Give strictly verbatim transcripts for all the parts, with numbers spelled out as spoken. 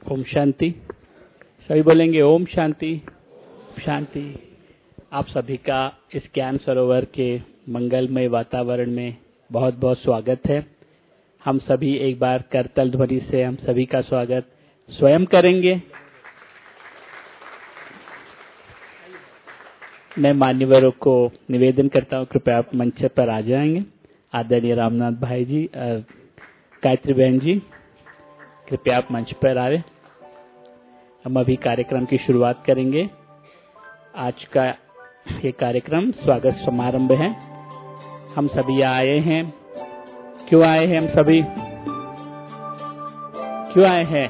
ओम शांति। सभी बोलेंगे ओम शांति शांति। आप सभी का इस ज्ञान सरोवर के मंगलमय वातावरण में बहुत बहुत स्वागत है। हम सभी एक बार करतल ध्वनि से हम सभी का स्वागत स्वयं करेंगे। मैं मान्यवरों को निवेदन करता हूँ, कृपया आप मंच पर आ जाएंगे। आदरणीय रामनाथ भाई जी और गायत्री बहन जी, कृपया आप मंच पर आ रहे। हम अभी कार्यक्रम की शुरुआत करेंगे। आज का ये कार्यक्रम स्वागत समारंभ है। हम सभी आए हैं। क्यों आए हैं हम सभी? क्यों आए हैं?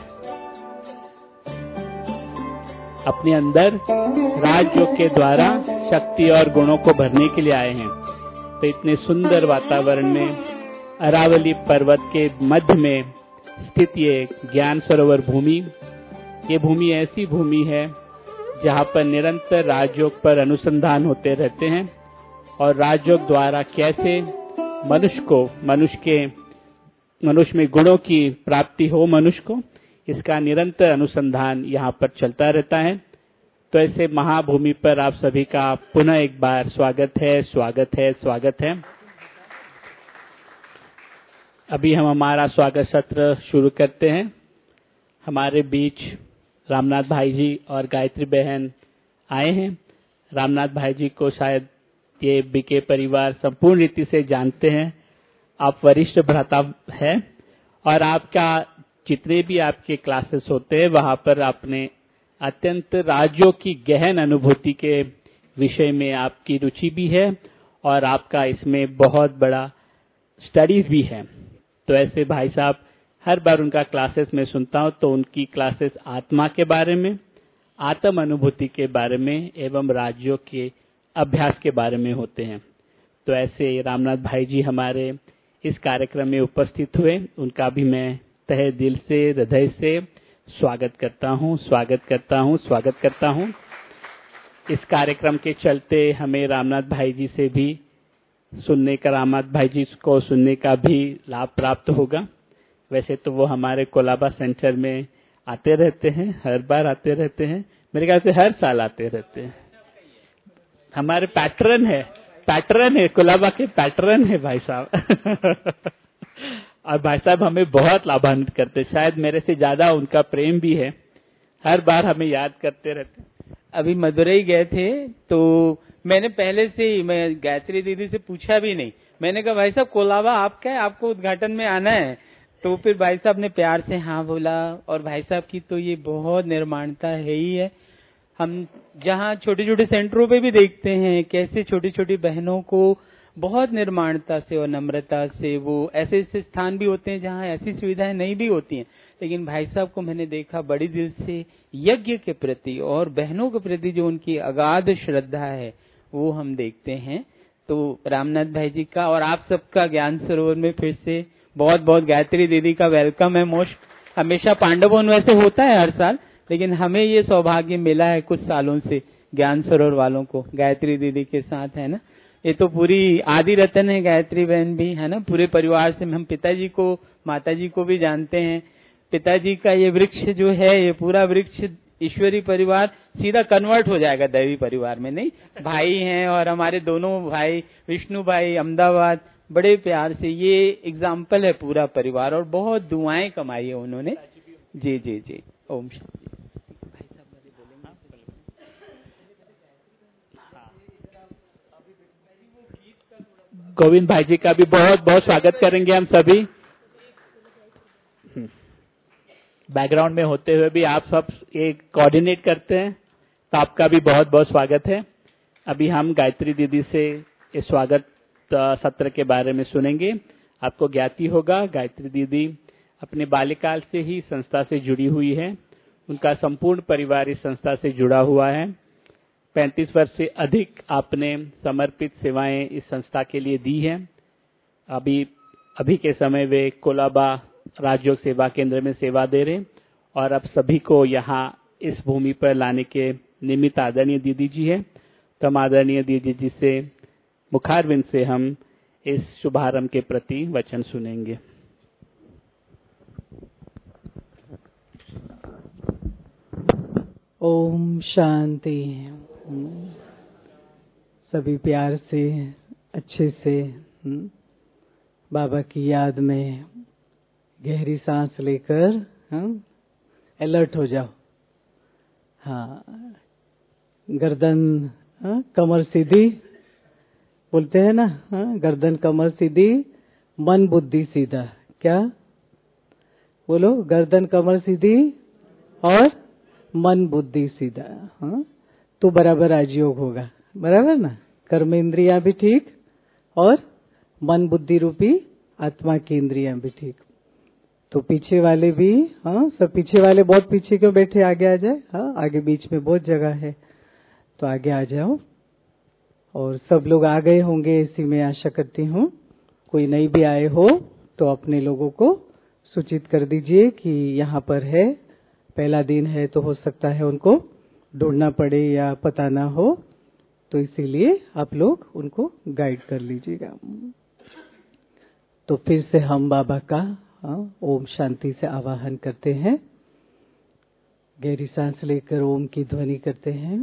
अपने अंदर राजयोग के द्वारा शक्ति और गुणों को भरने के लिए आए हैं। तो इतने सुंदर वातावरण में अरावली पर्वत के मध्य में स्थित ये ज्ञान सरोवर भूमि, ये भूमि ऐसी भूमि है जहाँ पर निरंतर राजयोग पर अनुसंधान होते रहते हैं और राजयोग द्वारा कैसे मनुष्य को मनुष्य के मनुष्य में गुणों की प्राप्ति हो, मनुष्य को, इसका निरंतर अनुसंधान यहाँ पर चलता रहता है। तो ऐसे महाभूमि पर आप सभी का पुनः एक बार स्वागत है, स्वागत है, स्वागत है। अभी हम हमारा स्वागत सत्र शुरू करते हैं। हमारे बीच रामनाथ भाई जी और गायत्री बहन आए हैं। रामनाथ भाई जी को शायद ये बीके परिवार संपूर्ण रीति से जानते हैं। आप वरिष्ठ भ्राता हैं और आपका जितने भी आपके क्लासेस होते हैं वहां पर आपने अत्यंत राजयोग की गहन अनुभूति के विषय में आपकी रुचि भी है और आपका इसमें बहुत बड़ा स्टडीज भी है। तो ऐसे भाई साहब, हर बार उनका क्लासेस में सुनता हूं तो उनकी क्लासेस आत्मा के बारे में, आत्म अनुभूति के बारे में एवं राजयोग के अभ्यास के बारे में होते हैं। तो ऐसे रामनाथ भाई जी हमारे इस कार्यक्रम में उपस्थित हुए, उनका भी मैं तहे दिल से, हृदय से स्वागत करता हूं, स्वागत करता हूं, स्वागत करता हूं। इस कार्यक्रम के चलते हमें रामनाथ भाई जी से भी सुनने का, रामनाथ भाई जी को सुनने का भी लाभ प्राप्त होगा। वैसे तो वो हमारे कोलाबा सेंटर में आते रहते हैं, हर बार आते रहते हैं, मेरे ख्याल से हर साल आते रहते हैं। हमारे पैटर्न है, पैटर्न है, कोलाबा के पैटर्न है भाई साहब। और भाई साहब हमें बहुत लाभान्वित करते, शायद मेरे से ज्यादा उनका प्रेम भी है, हर बार हमें याद करते रहते। अभी मदुरई गए थे तो मैंने पहले से ही, मैं गायत्री दीदी से पूछा भी नहीं, मैंने कहा भाई साहब कोलाबा आपका है, आपको उद्घाटन में आना है। तो फिर भाई साहब ने प्यार से हाँ बोला। और भाई साहब की तो ये बहुत निर्माणता है ही है। हम जहाँ छोटे छोटे सेंटरों पे भी देखते हैं कैसे छोटी छोटी बहनों को बहुत निर्माणता से और नम्रता से, वो ऐसे ऐसे स्थान भी होते हैं जहाँ ऐसी सुविधाएं नहीं भी होती हैं, लेकिन भाई साहब को मैंने देखा बड़ी दिल से यज्ञ के प्रति और बहनों के प्रति जो उनकी अगाध श्रद्धा है वो हम देखते हैं। तो रामनाथ भाई जी का और आप सबका ज्ञान सरोवर में फिर से बहुत बहुत, गायत्री दीदी का वेलकम है मोस्ट। हमेशा पांडवों वैसे होता है हर साल, लेकिन हमें ये सौभाग्य मिला है कुछ सालों से ज्ञान सरोवर वालों को गायत्री दीदी के साथ, है ना। ये तो पूरी आदि रतन है, गायत्री बहन भी, है ना। पूरे परिवार से हम पिताजी को, माताजी को भी जानते हैं। पिताजी का ये वृक्ष जो है, ये पूरा वृक्ष ईश्वरी परिवार सीधा कन्वर्ट हो जाएगा दैवी परिवार में, नहीं। भाई हैं और हमारे दोनों भाई, विष्णु भाई अहमदाबाद, बड़े प्यार से, ये एग्जाम्पल है पूरा परिवार और बहुत दुआएं कमाई है उन्होंने। जी जी जी, ओम शांति। गोविंद भाई जी का भी बहुत बहुत स्वागत करेंगे हम सभी। बैकग्राउंड में होते हुए भी आप सब एक कोऑर्डिनेट करते हैं, तो आपका भी बहुत बहुत स्वागत है। अभी हम गायत्री दीदी से इस स्वागत सत्र के बारे में सुनेंगे। आपको ज्ञाति होगा, गायत्री दीदी अपने बाल्यकाल से ही संस्था से जुड़ी हुई है। उनका संपूर्ण परिवार इस संस्था से जुड़ा हुआ है। पैंतीस वर्ष से अधिक आपने समर्पित सेवाएं इस संस्था के लिए दी हैं। अभी अभी के समय वे कोलाबा राजयोग सेवा केंद्र में सेवा दे रहे और अब सभी को यहाँ इस भूमि पर लाने के निमित्त आदरणीय दीदी जी है। तो हम आदरणीय दीदी जी से मुखारविंद से हम इस शुभारंभ के प्रति वचन सुनेंगे। ओम शांति। सभी प्यार से अच्छे से बाबा की याद में गहरी सांस लेकर अलर्ट हो जाओ। हाँ, गर्दन हाँ, कमर सीधी बोलते हैं ना। हाँ, गर्दन कमर सीधी, मन बुद्धि सीधा। क्या बोलो? गर्दन कमर सीधी और मन बुद्धि सीधा। हाँ, तो बराबर राजयोग होगा। बराबर ना? कर्म इंद्रियां भी ठीक और मन बुद्धि रूपी आत्मा की इंद्रियां भी ठीक। तो पीछे वाले भी हाँ, सब पीछे वाले बहुत पीछे क्यों बैठे? आगे आ जाए। हाँ, आगे बीच में बहुत जगह है, तो आगे आ जाओ। और सब लोग आ गए होंगे ऐसी मैं आशा करती हूँ। कोई नहीं भी आए हो तो अपने लोगों को सूचित कर दीजिए कि यहाँ पर है, पहला दिन है, तो हो सकता है उनको ढूंढना पड़े या पता ना हो, तो इसीलिए आप लोग उनको गाइड कर लीजिएगा। तो फिर से हम बाबा का हाँ, ओम शांति से आवाहन करते हैं। गहरी सांस लेकर ओम की ध्वनि करते हैं।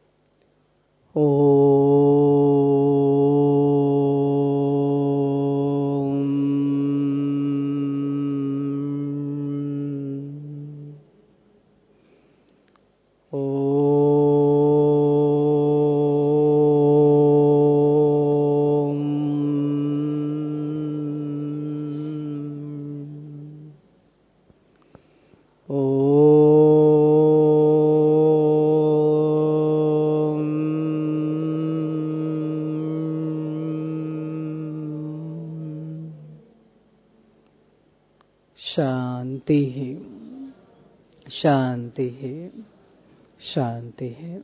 शांति है, शांति है, शांति है।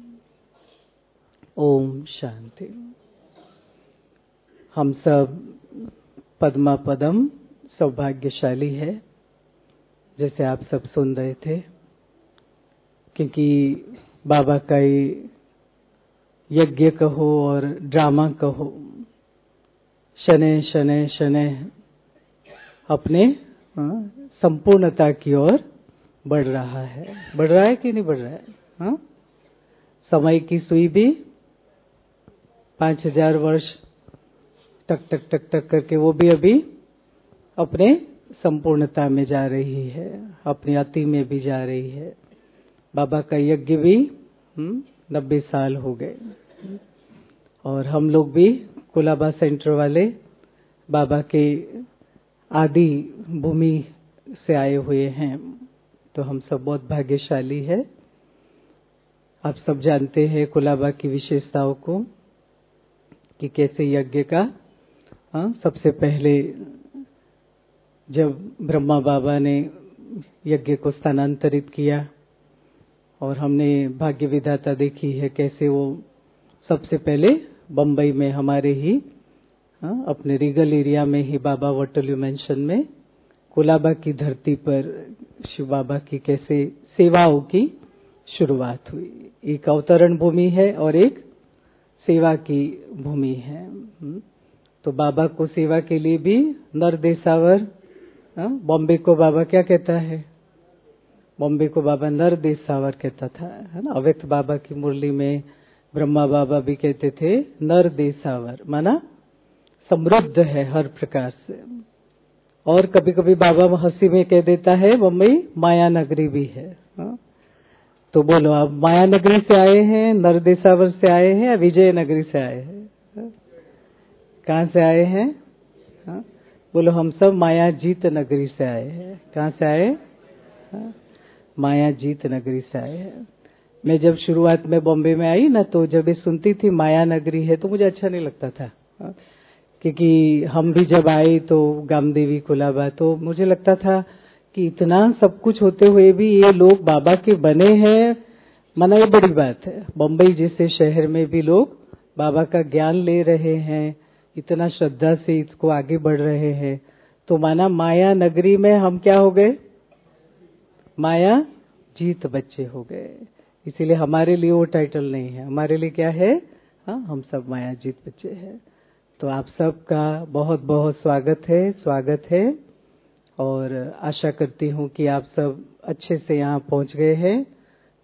ओम शांति। हम सब पद्मा पदम सौभाग्यशाली है, जैसे आप सब सुन रहे थे, क्योंकि बाबा का यज्ञ कहो और ड्रामा कहो, शनै शनै शनै अपने संपूर्णता की ओर बढ़ रहा है। बढ़ रहा है कि नहीं बढ़ रहा है? हाँ? समय की सुई भी पांच हजार वर्ष टक टक टक टक करके वो भी अभी अपने संपूर्णता में जा रही है, अपनी अति में भी जा रही है। बाबा का यज्ञ भी नब्बे साल हो गए और हम लोग भी कुलाबा सेंटर वाले बाबा के आदि भूमि से आए हुए हैं, तो हम सब बहुत भाग्यशाली है। आप सब जानते हैं कुलाबा की विशेषताओं को कि कैसे यज्ञ का हाँ, सबसे पहले जब ब्रह्मा बाबा ने यज्ञ को स्थानांतरित किया और हमने भाग्य विधाता देखी है कैसे वो सबसे पहले बम्बई में हमारे ही हाँ, अपने रीगल एरिया में ही बाबा वटलू मेंशन में कुलाबा की धरती पर शिव बाबा की कैसे सेवाओं की शुरुआत हुई। एक अवतरण भूमि है और एक सेवा की भूमि है। तो बाबा को सेवा के लिए भी नर देसावर, बॉम्बे को बाबा क्या कहता है? बॉम्बे को बाबा नर देसावर कहता था, है ना। अव्यक्त बाबा की मुरली में ब्रह्मा बाबा भी कहते थे नर देसावर, माना समृद्ध है हर प्रकार से। और कभी कभी बाबा हंसी में कह देता है बम्बई माया नगरी भी है। हा? तो बोलो, आप माया नगरी से आए हैं, नरदेसावर से आए हैं या विजय नगरी से आए हैं? कहाँ से आए हैं? हा? बोलो, हम सब माया जीत नगरी से आए हैं। कहाँ से आए? हा? माया जीत नगरी से आए हैं। मैं जब शुरुआत में बॉम्बे में आई ना, तो जब ये सुनती थी माया नगरी है तो मुझे अच्छा नहीं लगता था, हा? क्योंकि हम भी जब आए तो गामदेवी कुलाबा, तो मुझे लगता था कि इतना सब कुछ होते हुए भी ये लोग बाबा के बने हैं, माना ये बड़ी बात है। बम्बई जैसे शहर में भी लोग बाबा का ज्ञान ले रहे हैं, इतना श्रद्धा से इसको आगे बढ़ रहे हैं, तो माना माया नगरी में हम क्या हो गए? माया जीत बच्चे हो गए। इसीलिए हमारे लिए वो टाइटल नहीं है, हमारे लिए क्या है? हाँ, हम सब माया जीत बच्चे हैं। तो आप सबका बहुत बहुत स्वागत है, स्वागत है। और आशा करती हूँ कि आप सब अच्छे से यहाँ पहुँच गए हैं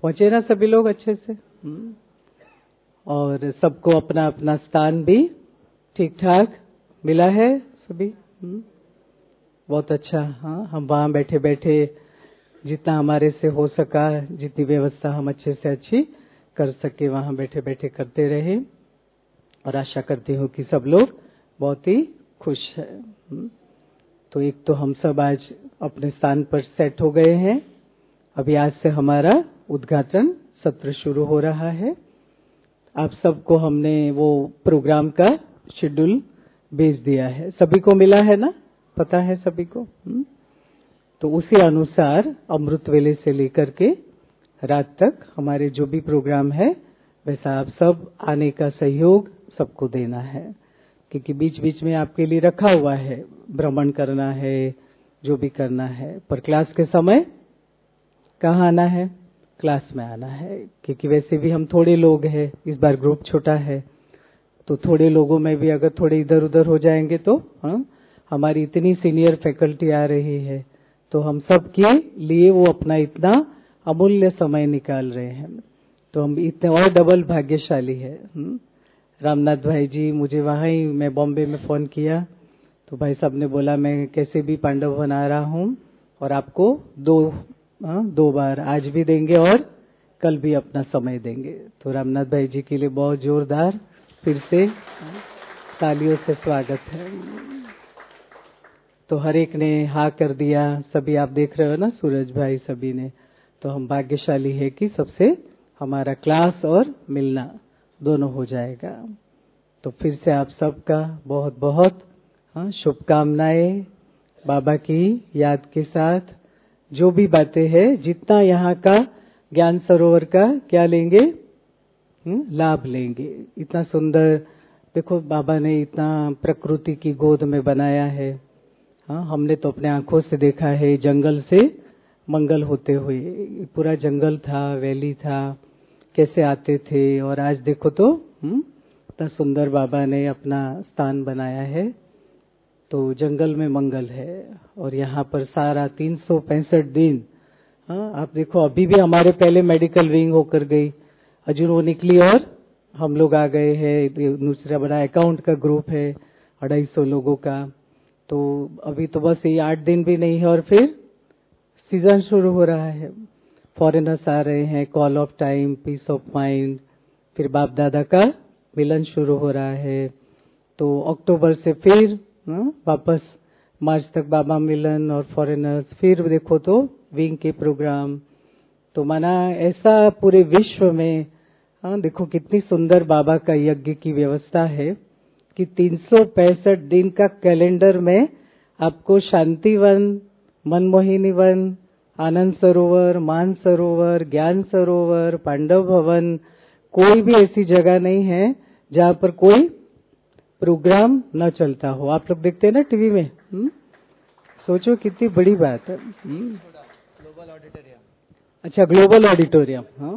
पहुंचे ना सभी लोग अच्छे से? हुँ? और सबको अपना अपना स्थान भी ठीक ठाक मिला है सभी? हुँ? बहुत अच्छा। हाँ, हम वहाँ बैठे बैठे जितना हमारे से हो सका, जितनी व्यवस्था हम अच्छे से अच्छी कर सके, वहाँ बैठे बैठे करते रहे। और आशा करती हूँ कि सब लोग बहुत ही खुश है। तो एक तो हम सब आज अपने स्थान पर सेट हो गए हैं। अभी आज से हमारा उद्घाटन सत्र शुरू हो रहा है। आप सबको हमने वो प्रोग्राम का शेड्यूल भेज दिया है, सभी को मिला है ना? पता है सभी को? हुँ? तो उसी अनुसार अमृत वेले से लेकर के रात तक हमारे जो भी प्रोग्राम है वैसा आप सब आने का सहयोग सबको देना है, क्योंकि बीच बीच में आपके लिए रखा हुआ है, भ्रमण करना है, जो भी करना है, पर क्लास के समय कहाँ आना है? क्लास में आना है, क्योंकि वैसे भी हम थोड़े लोग हैं, इस बार ग्रुप छोटा है, तो थोड़े लोगों में भी अगर थोड़े इधर उधर हो जाएंगे तो हाँ, हमारी इतनी सीनियर फैकल्टी आ रही है, तो हम सब के लिए वो अपना इतना अमूल्य समय निकाल रहे हैं, तो हम इतने और डबल भाग्यशाली है। रामनाथ भाई जी, मुझे वहाँ ही, मैं बॉम्बे में फोन किया तो भाई साहब ने बोला मैं कैसे भी पांडव बना रहा हूँ और आपको दो आ, दो बार आज भी देंगे और कल भी अपना समय देंगे। तो रामनाथ भाई जी के लिए बहुत जोरदार फिर से तालियों से स्वागत है। तो हर एक ने हाँ कर दिया, सभी आप देख रहे हो ना, सूरज भाई सभी ने। तो हम भाग्यशाली है कि सबसे हमारा क्लास और मिलना दोनों हो जाएगा। तो फिर से आप सबका बहुत बहुत हाँ शुभकामनाएं, बाबा की याद के साथ जो भी बातें हैं, जितना यहाँ का ज्ञान सरोवर का क्या लेंगे, लाभ लेंगे। इतना सुंदर देखो, बाबा ने इतना प्रकृति की गोद में बनाया है। हाँ, हमने तो अपने आंखों से देखा है जंगल से मंगल होते हुए, पूरा जंगल था, वैली था, कैसे आते थे, और आज देखो तो इतना सुंदर बाबा ने अपना स्थान बनाया है। तो जंगल में मंगल है, और यहाँ पर सारा तीन सौ पैंसठ दिन। हाँ, आप देखो अभी भी हमारे पहले मेडिकल विंग होकर गई, अजून वो निकली और हम लोग आ गए हैं। दूसरा बड़ा अकाउंट का ग्रुप है अढ़ाई सौ लोगों का। तो अभी तो बस ये आठ दिन भी नहीं है और फिर सीजन शुरू हो रहा है। फॉरेनर्स आ रहे हैं, call of time, peace of mind, फिर बाप दादा का मिलन शुरू हो रहा है। तो अक्टूबर से फिर हाँ, वापस मार्च तक बाबा मिलन और फॉरेनर्स, फिर देखो तो विंग के प्रोग्राम। तो माना ऐसा पूरे विश्व में हाँ, देखो कितनी सुंदर बाबा का यज्ञ की व्यवस्था है कि तीन सौ पैंसठ दिन का कैलेंडर में आपको शांतिवन, मनमोहिनी वन, आनंद सरोवर, मान सरोवर, ज्ञान सरोवर, पांडव भवन, कोई भी ऐसी जगह नहीं है जहाँ पर कोई प्रोग्राम न चलता हो। आप लोग देखते हैं ना टीवी में, हुँ? सोचो कितनी बड़ी बात है। ग्लोबल ऑडिटोरियम, अच्छा ग्लोबल ऑडिटोरियम, हाँ,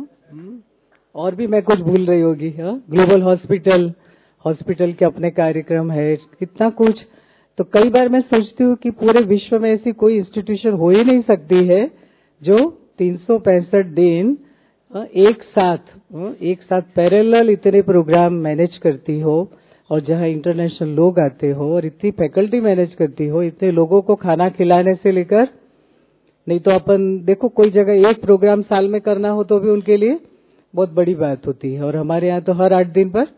और भी मैं कुछ भूल रही होगी। हाँ, ग्लोबल हॉस्पिटल, हॉस्पिटल के अपने कार्यक्रम है, कितना कुछ। तो कई बार मैं सोचती हूँ कि पूरे विश्व में ऐसी कोई इंस्टीट्यूशन हो ही नहीं सकती है जो तीन सौ पैंसठ दिन एक साथ एक साथ पैरेलल इतने प्रोग्राम मैनेज करती हो, और जहाँ इंटरनेशनल लोग आते हो और इतनी फैकल्टी मैनेज करती हो, इतने लोगों को खाना खिलाने से लेकर, नहीं तो अपन देखो कोई जगह एक प्रोग्राम साल में करना हो तो भी उनके लिए बहुत बड़ी बात होती है, और हमारे यहाँ तो हर आठ दिन पर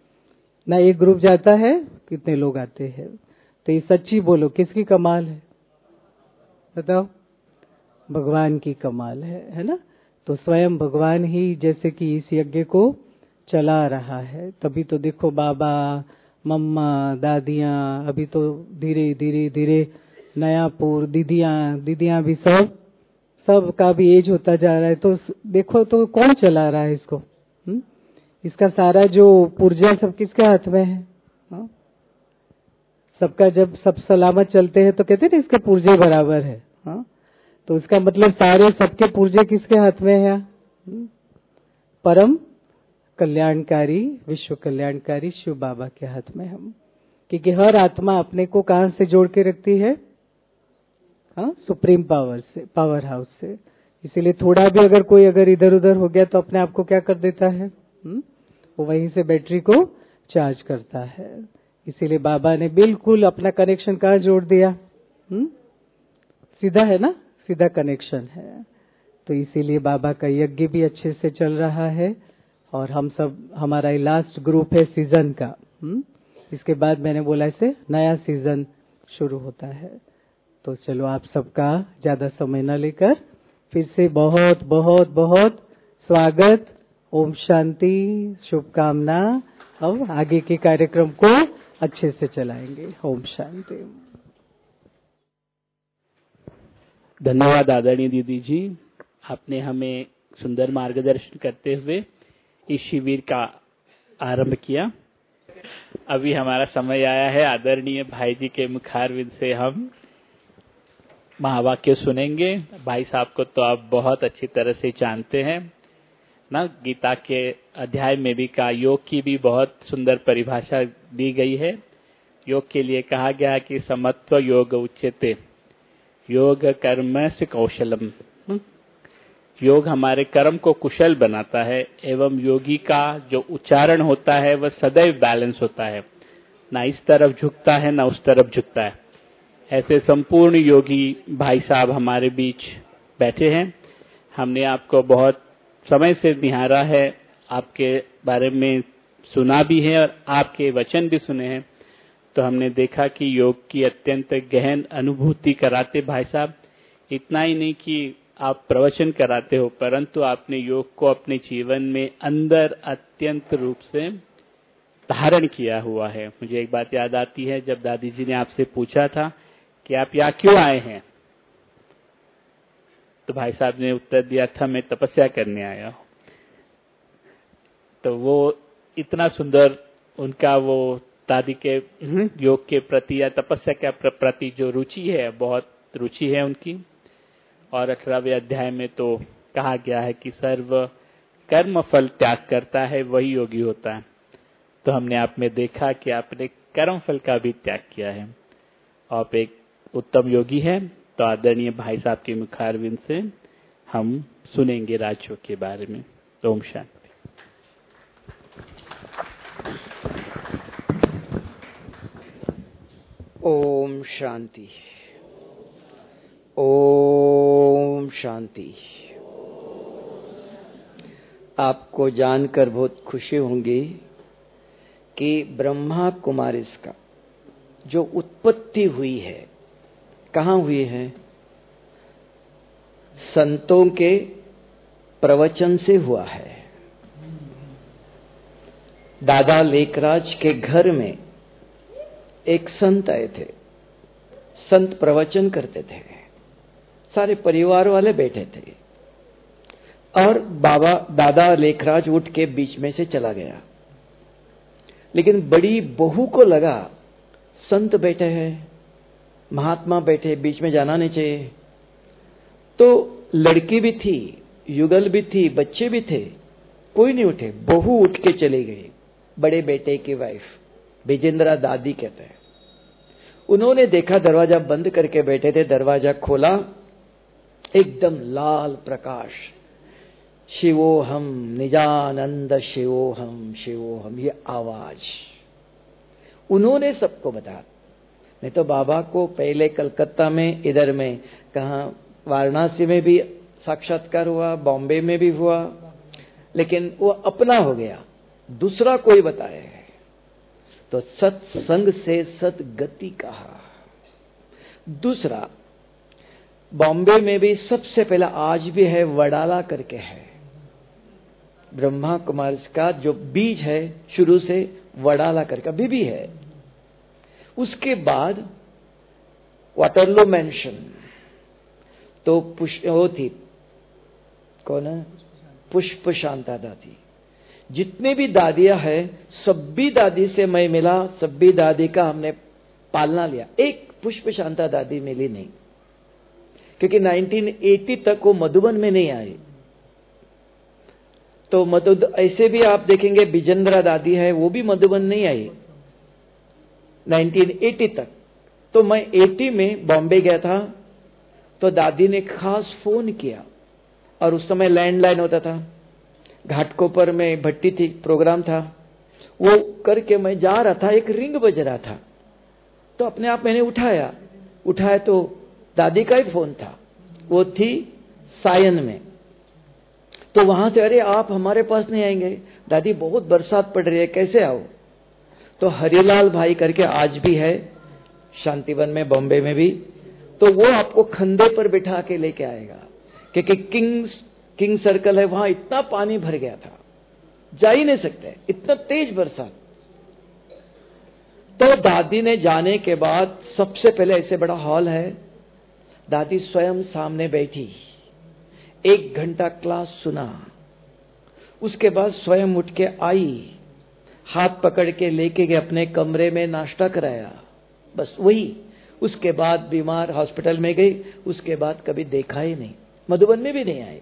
ना एक ग्रुप जाता है, कितने लोग आते हैं। तो ये सच्ची बोलो किसकी कमाल है, बताओ? भगवान की कमाल है, है ना? तो स्वयं भगवान ही जैसे कि इस यज्ञ को चला रहा है, तभी तो देखो बाबा, मम्मा, दादियाँ, अभी तो धीरे धीरे धीरे नयापुर, दीदियाँ दीदियाँ भी सब सब का भी एज होता जा रहा है। तो देखो तो कौन चला रहा है इसको, हुँ? इसका सारा जो पुर्जा सब किसके हाथ में है? हाँ? सबका जब सब सलामत चलते हैं तो कहते हैं ना इसके पुर्जे बराबर है। हाँ? तो इसका मतलब सारे सबके पुर्जे किसके हाथ में है? परम कल्याणकारी, विश्व कल्याणकारी शिव बाबा के हाथ में हम, क्योंकि हर आत्मा अपने को कहां से जोड़ के रखती है? हाँ, सुप्रीम पावर से, पावर हाउस से। इसीलिए थोड़ा भी अगर कोई अगर इधर उधर हो गया तो अपने आप को क्या कर देता है, हुँ? वो वहीं से बैटरी को चार्ज करता है। इसीलिए बाबा ने बिल्कुल अपना कनेक्शन कहाँ जोड़ दिया, हुँ? सीधा है ना, सीधा कनेक्शन है। तो इसीलिए बाबा का यज्ञ भी अच्छे से चल रहा है और हम सब, हमारा ये लास्ट ग्रुप है सीजन का, हुँ? इसके बाद मैंने बोला इसे नया सीजन शुरू होता है। तो चलो आप सबका ज्यादा समय न लेकर फिर से बहुत बहुत बहुत स्वागत, ओम शांति, शुभकामना। अब आगे के कार्यक्रम को अच्छे से चलाएंगे। ओम शांति। धन्यवाद आदरणीय दीदी जी, आपने हमें सुंदर मार्गदर्शन करते हुए इस शिविर का आरंभ किया। अभी हमारा समय आया है आदरणीय भाई जी के मुखारविंद से हम महावाक्य सुनेंगे। भाई साहब को तो आप बहुत अच्छी तरह से जानते हैं ना, गीता के अध्याय में भी कहा, योग की भी बहुत सुंदर परिभाषा दी गई है। योग के लिए कहा गया है कि समत्व योग उच्यते, योग कर्म से कौशलम। योग हमारे कर्म को कुशल बनाता है एवं योगी का जो उच्चारण होता है वह सदैव बैलेंस होता है, ना इस तरफ झुकता है ना उस तरफ झुकता है। ऐसे संपूर्ण योगी भाई साहब हमारे बीच बैठे हैं। हमने आपको बहुत समय से निहारा है, आपके बारे में सुना भी है और आपके वचन भी सुने हैं। तो हमने देखा कि योग की अत्यंत गहन अनुभूति कराते भाई साहब। इतना ही नहीं कि आप प्रवचन कराते हो, परंतु आपने योग को अपने जीवन में अंदर अत्यंत रूप से धारण किया हुआ है। मुझे एक बात याद आती है, जब दादी जी ने आपसे पूछा था कि आप यहाँ क्यों आए हैं, तो भाई साहब ने उत्तर दिया था, मैं तपस्या करने आया हूँ। तो वो इतना सुंदर उनका वो दादी के योग के प्रति या तपस्या के प्रति जो रुचि है, बहुत रुचि है उनकी। और अठारहवें अध्याय में तो कहा गया है कि सर्व कर्म फल त्याग करता है वही योगी होता है। तो हमने आप में देखा कि आपने कर्म फल का भी त्याग किया है, आप एक उत्तम योगी हैं। तो आदरणीय भाई साहब के मुखारविंद से हम सुनेंगे राजयोग के बारे में। ओम शांति। ओम शांति, ओम शांति। आपको जानकर बहुत खुशी होंगी कि ब्रह्मा कुमारिस का जो उत्पत्ति हुई है, कहाँ हुई है? संतों के प्रवचन से हुआ है। दादा लेखराज के घर में एक संत आए थे। संत प्रवचन करते थे, सारे परिवार वाले बैठे थे और बाबा दादा लेखराज उठ के बीच में से चला गया। लेकिन बड़ी बहू को लगा संत बैठे हैं, महात्मा बैठे, बीच में जाना नहीं चाहिए। तो लड़की भी थी, युगल भी थी, बच्चे भी थे, कोई नहीं उठे। बहू उठ के चली गई, बड़े बेटे की वाइफ, विजेंद्रा दादी कहते हैं। उन्होंने देखा दरवाजा बंद करके बैठे थे, दरवाजा खोला, एकदम लाल प्रकाश, शिवोहम निजानंद शिवोहम शिवोहम, ये आवाज उन्होंने सबको बताया। नहीं तो बाबा को पहले कलकत्ता में, इधर में कहा वाराणसी में भी साक्षात्कार हुआ, बॉम्बे में भी हुआ, लेकिन वो अपना हो गया, दूसरा कोई बताए। तो सत्संग से सदगति कहा। दूसरा बॉम्बे में भी सबसे पहला, आज भी है, वडाला करके है, ब्रह्मा कुमार का जो बीज है शुरू से वडाला करके अभी भी है। उसके बाद वाटरलो मेंशन, तो पुष्प वो थी, कौन है, पुष्प शांता दादी। जितने भी दादियां हैं, सभी दादी से मैं मिला, सभी दादी का हमने पालना लिया, एक पुष्प शांता दादी मिली नहीं, क्योंकि नाइनटीन एटी तक वो मधुबन में नहीं आई। तो मधु ऐसे भी आप देखेंगे, विजेंद्रा दादी है, वो भी मधुबन नहीं आई नाइनटीन एटी तक। तो मैं अस्सी में बॉम्बे गया था, तो दादी ने खास फोन किया और उस समय लैंडलाइन होता था, घाटकोपर में भट्टी थी, प्रोग्राम था, वो करके मैं जा रहा था, एक रिंग बज रहा था, तो अपने आप मैंने उठाया उठाया तो दादी का ही फोन था, वो थी सायन में। तो वहां से, अरे आप हमारे पास नहीं आएंगे, दादी बहुत बरसात पड़ रही है, कैसे आओ? तो हरिलाल भाई करके आज भी है शांतिवन में, बॉम्बे में भी, तो वो आपको खंदे पर बिठा के लेके आएगा, क्योंकि किंग्स किंग सर्कल है, वहां इतना पानी भर गया था, जा ही नहीं सकते, इतना तेज बरसात। तो दादी ने जाने के बाद सबसे पहले, ऐसे बड़ा हॉल है, दादी स्वयं सामने बैठी, एक घंटा क्लास सुना, उसके बाद स्वयं उठ के आई, हाथ पकड़ के लेके गए अपने कमरे में, नाश्ता कराया, बस वही। उसके बाद बीमार हॉस्पिटल में गई, उसके बाद कभी देखा ही नहीं, मधुबन में भी नहीं आई।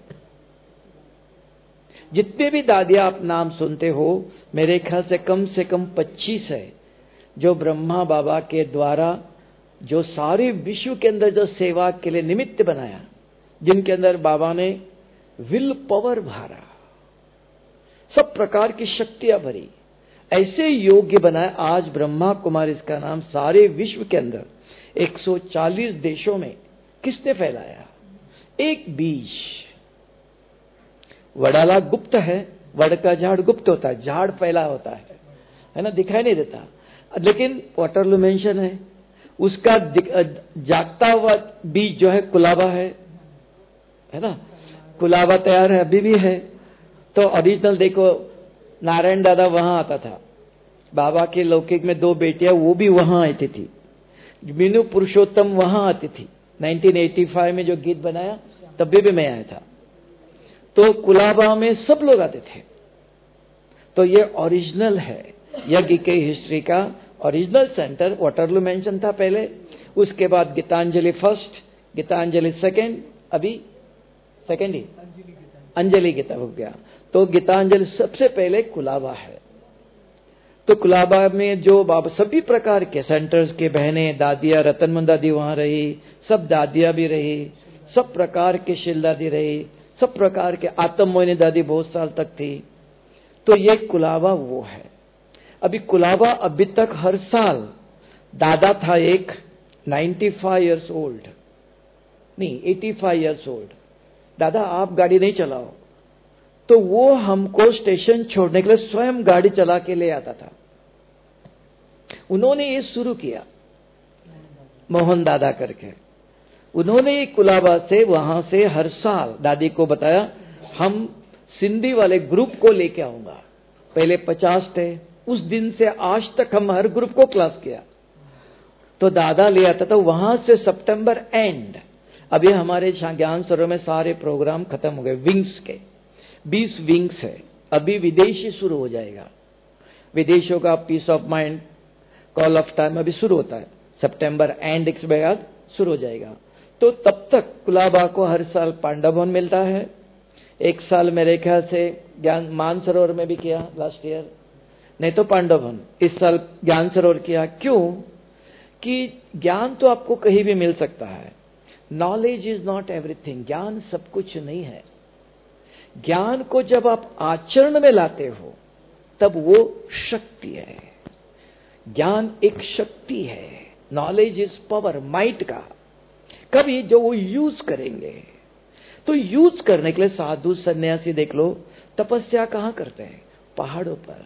जितने भी दादियां आप नाम सुनते हो, मेरे ख्याल से कम से कम पच्चीस है जो ब्रह्मा बाबा के द्वारा, जो सारे विश्व के अंदर जो सेवा के लिए निमित्त बनाया, जिनके अंदर बाबा ने विल पावर भरा, सब प्रकार की शक्तियां भरी, ऐसे योग्य बनाए। आज ब्रह्मा कुमारी इसका नाम सारे विश्व के अंदर एक सौ चालीस देशों में किसने फैलाया? एक बीज। वडाला गुप्त है, वड का झाड़ गुप्त होता है, झाड़ फैला होता है, है ना, दिखाई नहीं देता। लेकिन वाटरलू मेंशन है, उसका जागता हुआ बीज जो है कुलाबा है, है ना, कुलाबा तैयार है, अभी भी है। तो ओरिजिनल देखो, नारायण दादा वहां आता था, बाबा के लौकिक में दो बेटियां, वो भी वहां आती थी, मीनू पुरुषोत्तम वहां आती थी। उन्नीस सौ पचासी में जो गीत बनाया तब भी, भी मैं आया था। तो कुलाबा में सब लोग आते थे। तो ये ओरिजिनल है, यज्ञ के हिस्ट्री का ओरिजिनल सेंटर। वाटरलू मेंशन था पहले, उसके बाद गीतांजलि फर्स्ट, गीतांजलि सेकेंड, अभी सेकेंड ही अंजलि गीता हो गया। तो गीतांजलि सबसे पहले कुलाबा है। तो कुलाबा में जो बाबा सभी प्रकार के सेंटर्स के बहनें, दादियां, रतनमन दादी वहां रही, सब दादियां भी रही, सब प्रकार के शील दादी रही, सब प्रकार के आत्म मोहिनी दादी बहुत साल तक थी। तो ये कुलाबा वो है। अभी कुलाबा अभी तक हर साल, दादा था एक पचानवे इयर्स ओल्ड, नहीं पचासी इयर्स ओल्ड, दादा आप गाड़ी नहीं चलाओ, तो वो हमको स्टेशन छोड़ने के लिए स्वयं गाड़ी चला के ले आता था। उन्होंने ये शुरू किया, मोहन दादा करके। उन्होंने कुलाबा से, वहां से हर साल दादी को बताया, हम सिंधी वाले ग्रुप को लेके आऊंगा। पहले पचास थे, उस दिन से आज तक हम हर ग्रुप को क्लास किया। तो दादा ले आता था वहां से। सितंबर एंड, अभी हमारे ज्ञान सरोवर में सारे प्रोग्राम खत्म हो गए, विंग्स के बीस विंग्स है, अभी विदेशी शुरू हो जाएगा। विदेशों का peace of mind, call of time अभी शुरू होता है, सितंबर एंड के बाद शुरू हो जाएगा। तो तब तक कुलाबा को हर साल पांडव भवन मिलता है। एक साल मेरे ख्याल से ज्ञान मानसरोवर में भी किया लास्ट ईयर, नहीं तो पांडव भवन, इस साल ज्ञान सरोवर किया। क्यों? कि ज्ञान तो आपको कहीं भी मिल सकता है, नॉलेज इज नॉट एवरीथिंग, ज्ञान सब कुछ नहीं है। ज्ञान को जब आप आचरण में लाते हो तब वो शक्ति है। ज्ञान एक शक्ति है, नॉलेज इज पावर, माइट का। कभी जो वो यूज करेंगे, तो यूज करने के लिए साधु सन्यासी देख लो, तपस्या कहां करते हैं? पहाड़ों पर,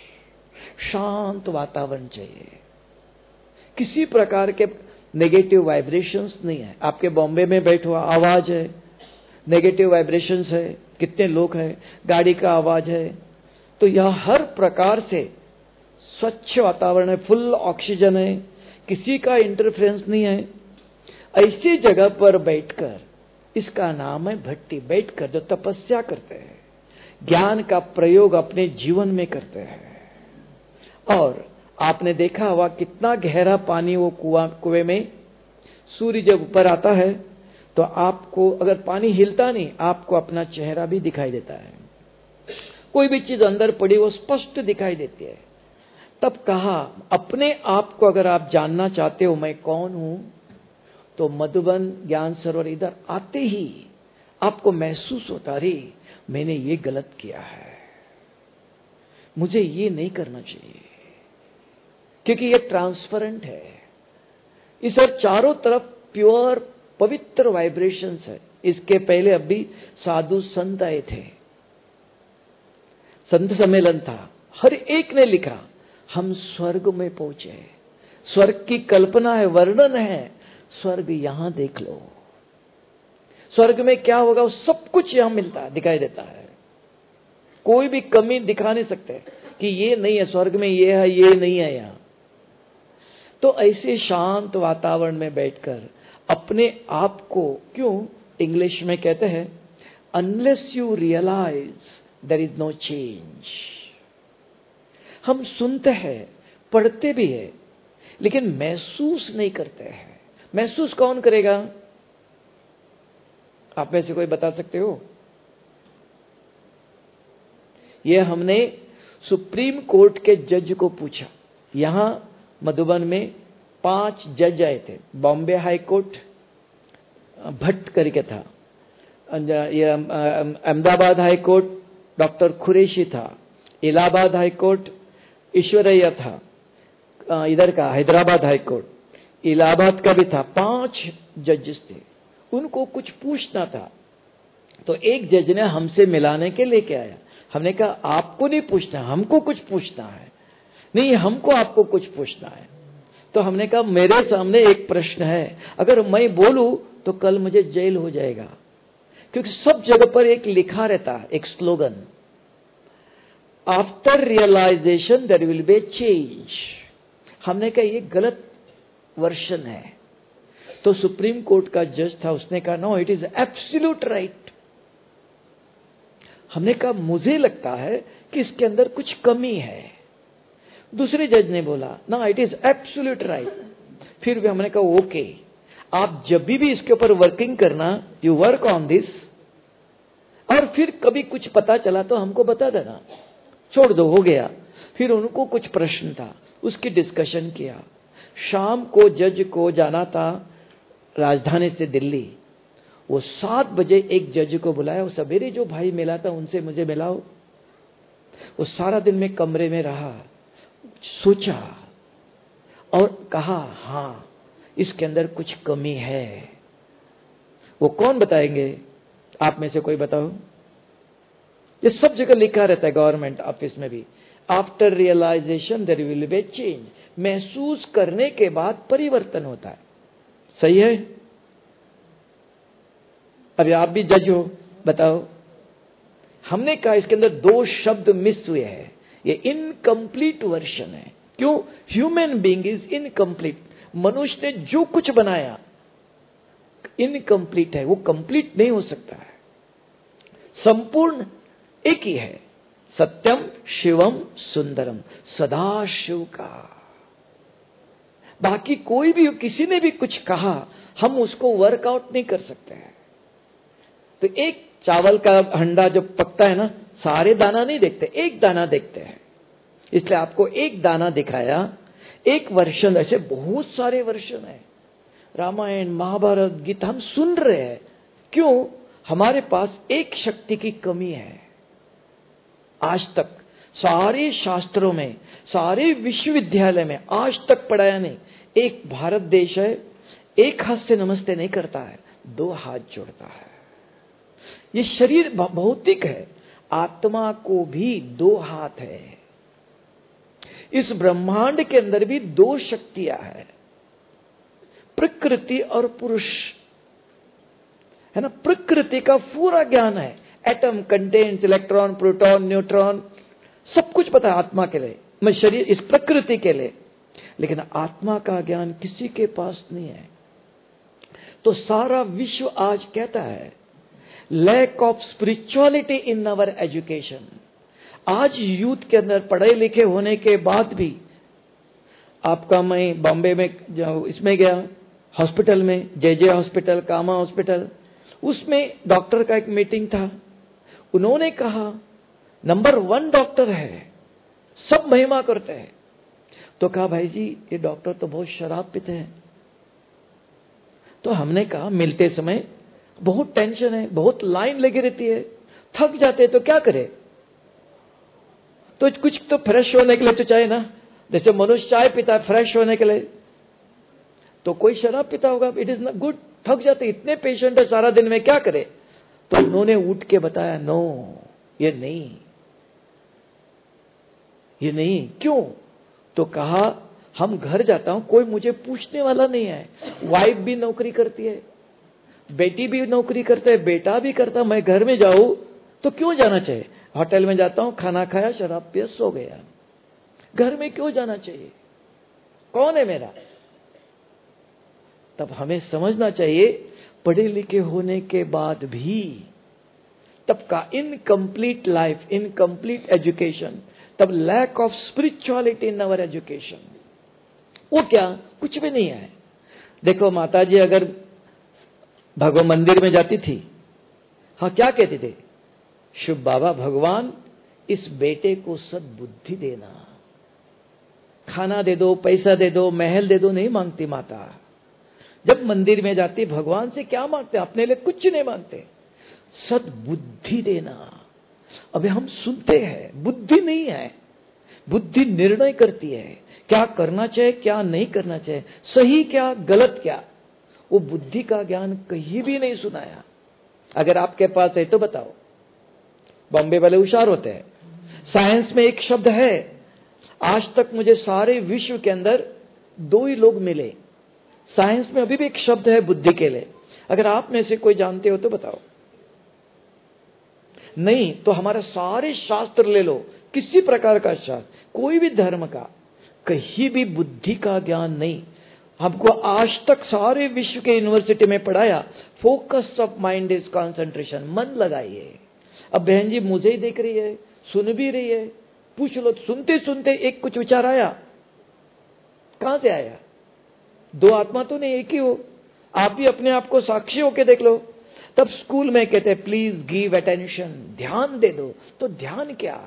शांत वातावरण चाहिए, किसी प्रकार के नेगेटिव वाइब्रेशंस नहीं है। आपके बॉम्बे में बैठो, आवाज है, नेगेटिव वाइब्रेशंस है, कितने लोग हैं, गाड़ी का आवाज है। तो यह हर प्रकार से स्वच्छ वातावरण है, फुल ऑक्सीजन है, किसी का इंटरफेरेंस नहीं है। ऐसी जगह पर बैठकर, इसका नाम है भट्टी, बैठकर जो तपस्या करते हैं, ज्ञान का प्रयोग अपने जीवन में करते हैं। और आपने देखा होगा कितना गहरा पानी वो कुआं, कुएं में सूर्य जब ऊपर आता है तो आपको, अगर पानी हिलता नहीं, आपको अपना चेहरा भी दिखाई देता है। कोई भी चीज अंदर पड़ी वो स्पष्ट दिखाई देती है। तब कहा, अपने आप को अगर आप जानना चाहते हो मैं कौन हूं, तो मधुबन ज्ञान सरोवर इधर आते ही आपको महसूस होता, अरे मैंने ये गलत किया है, मुझे ये नहीं करना चाहिए, क्योंकि ये ट्रांसपेरेंट है। इस और चारों तरफ प्योर पवित्र वाइब्रेशंस है। इसके पहले अभी साधु संत आए थे, संत सम्मेलन था, हर एक ने लिखा हम स्वर्ग में पहुंचे, स्वर्ग की कल्पना है, वर्णन है, स्वर्ग यहां देख लो, स्वर्ग में क्या होगा वो सब कुछ यहां मिलता है, दिखाई देता है, कोई भी कमी दिखा नहीं सकते कि ये नहीं है स्वर्ग में, ये है, ये नहीं है यहां। तो ऐसे शांत वातावरण में बैठकर अपने आप को, क्यों इंग्लिश में कहते हैं unless you realise there is no change. हम सुनते हैं, पढ़ते भी है, लेकिन महसूस नहीं करते हैं। महसूस कौन करेगा? आप में से कोई बता सकते हो? यह हमने सुप्रीम कोर्ट के जज को पूछा। यहां मधुबन में पांच जज आए थे। बॉम्बे हाई कोर्ट भट्ट करके था, Ahmedabad high court doctor Qureshi था, इलाहाबाद हाई कोर्ट ईश्वरैया था, इधर का हैदराबाद हाई कोर्ट इलाहाबाद का भी था। पांच जजेस थे, उनको कुछ पूछना था। तो एक जज ने हमसे मिलाने के लेके आया। हमने कहा आपको नहीं पूछना, हमको कुछ पूछना है। नहीं, हमको आपको कुछ पूछना है। तो हमने कहा मेरे सामने एक प्रश्न है, अगर मैं बोलूं तो कल मुझे जेल हो जाएगा, क्योंकि सब जगह पर एक लिखा रहता है, एक slogan, after realisation there will be change. हमने कहा ये गलत वर्शन है। तो सुप्रीम कोर्ट का जज था, उसने कहा no it is absolute right. हमने कहा मुझे लगता है कि इसके अंदर कुछ कमी है। दूसरे जज ने बोला ना इट इज एब्सोल्यूट राइट। फिर भी हमने कहा ओके, आप जब भी इसके ऊपर वर्किंग करना, यू वर्क ऑन दिस, और फिर कभी कुछ पता चला तो हमको बता देना, छोड़ दो, हो गया। फिर उनको कुछ प्रश्न था, उसकी डिस्कशन किया। शाम को जज को जाना था राजधानी से दिल्ली। वो सात बजे एक जज को बुलाया। वो सवेरे जो भाई मिला था उनसे मुझे मिलाओ। वो सारा दिन में कमरे में रहा, सोचा और कहा हाँ इसके अंदर कुछ कमी है। वो कौन बताएंगे? आप में से कोई बताओ। ये सब जगह लिखा रहता है, गवर्नमेंट ऑफिस में भी, after realisation there will be change. महसूस करने के बाद परिवर्तन होता है। सही है? अभी आप भी जज हो, बताओ। हमने कहा इसके अंदर दो शब्द मिस हुए हैं, ये इनकम्प्लीट वर्शन है। क्यों? Human being is incomplete. मनुष्य ने जो कुछ बनाया इनकम्प्लीट है, वो कंप्लीट नहीं हो सकता है। संपूर्ण एक ही है, सत्यम शिवम सुंदरम, सदा शिव का। बाकी कोई भी, किसी ने भी कुछ कहा, हम उसको वर्कआउट नहीं कर सकते हैं। तो एक चावल का हंडा जो पकता है ना, सारे दाना नहीं देखते, एक दाना देखते हैं। इसलिए आपको एक दाना दिखाया, एक वर्षन। ऐसे बहुत सारे वर्षन है, रामायण महाभारत गीता हम सुन रहे हैं। क्यों? हमारे पास एक शक्ति की कमी है। आज तक सारे शास्त्रों में, सारे विश्वविद्यालय में आज तक पढ़ाया नहीं। एक भारत देश है, एक हाथ से नमस्ते नहीं करता है, दो हाथ जोड़ता है। ये शरीर भौतिक है, आत्मा को भी दो हाथ है। इस ब्रह्मांड के अंदर भी दो शक्तियां हैं, प्रकृति और पुरुष, है ना। प्रकृति का पूरा ज्ञान है, atom, contents, electron, proton, neutron, सब कुछ पता है आत्मा के लिए, मैं शरीर इस प्रकृति के लिए। लेकिन आत्मा का ज्ञान किसी के पास नहीं है। तो सारा विश्व आज कहता है lack of spirituality in our education. आज यूथ के अंदर पढ़े लिखे होने के बाद भी, आपका मैं बॉम्बे में इसमें गया, हॉस्पिटल में, J J hospital, Cama hospital, उसमें डॉक्टर का एक मीटिंग था। उन्होंने कहा नंबर वन डॉक्टर है, सब महिमा करते हैं। तो कहा भाई जी ये डॉक्टर तो बहुत शराब पीते हैं। तो हमने कहा मिलते समय बहुत टेंशन है, बहुत लाइन लगी रहती है, थक जाते हैं तो क्या करे? तो कुछ तो फ्रेश होने के लिए तो चाहिए ना। जैसे मनुष्य चाय पीता है फ्रेश होने के लिए, तो कोई शराब पीता होगा, इट इज नॉट गुड। थक जाते, इतने पेशेंट है सारा दिन में, क्या करे? तो उन्होंने उठ के बताया, नो ये नहीं, ये नहीं। क्यों? तो कहा हम घर जाता हूं, कोई मुझे पूछने वाला नहीं है। वाइफ भी नौकरी करती है, बेटी भी नौकरी करते है, बेटा भी करता, मैं घर में जाऊं तो क्यों जाना चाहिए? होटल में जाता हूं, खाना खाया, शराब पिया, सो गया, घर में क्यों जाना चाहिए? कौन है मेरा? तब हमें समझना चाहिए, पढ़े लिखे होने के बाद भी तब का इनकम्प्लीट लाइफ, इनकम्प्लीट एजुकेशन, तब lack of spirituality in our education, वो क्या? कुछ भी नहीं है। देखो माता जी अगर भगवान मंदिर में जाती थी, हाँ क्या कहते थे? शुभ बाबा भगवान इस बेटे को सद्बुद्धि देना, खाना दे दो, पैसा दे दो, महल दे दो, नहीं मांगती माता। जब मंदिर में जाती भगवान से क्या मांगते? अपने लिए कुछ नहीं मांगते, सद्बुद्धि देना। अबे हम सुनते हैं, बुद्धि नहीं है। बुद्धि निर्णय करती है, क्या करना चाहिए क्या नहीं करना चाहिए, सही क्या गलत क्या। वो बुद्धि का ज्ञान कहीं भी नहीं सुनाया। अगर आपके पास है तो बताओ। बॉम्बे वाले होशियार होते हैं। साइंस में एक शब्द है, आज तक मुझे सारे विश्व के अंदर दो ही लोग मिले। साइंस में अभी भी एक शब्द है बुद्धि के लिए। अगर आप में से कोई जानते हो तो बताओ। नहीं तो हमारे सारे शास्त्र ले लो, किसी प्रकार का शास्त्र, कोई भी धर्म का, कहीं भी बुद्धि का ज्ञान नहीं। हमको आज तक सारे विश्व के यूनिवर्सिटी में पढ़ाया, focus of mind is concentration, मन लगाइए। अब बहन जी मुझे ही देख रही है, सुन भी रही है, पूछ लो। सुनते सुनते एक कुछ विचार आया, कहां से आया? दो आत्मा तो नहीं, एक ही हो। आप भी अपने आप को साक्षी होके देख लो। तब स्कूल में कहते हैं प्लीज गिव अटेंशन, ध्यान दे दो। तो ध्यान क्या?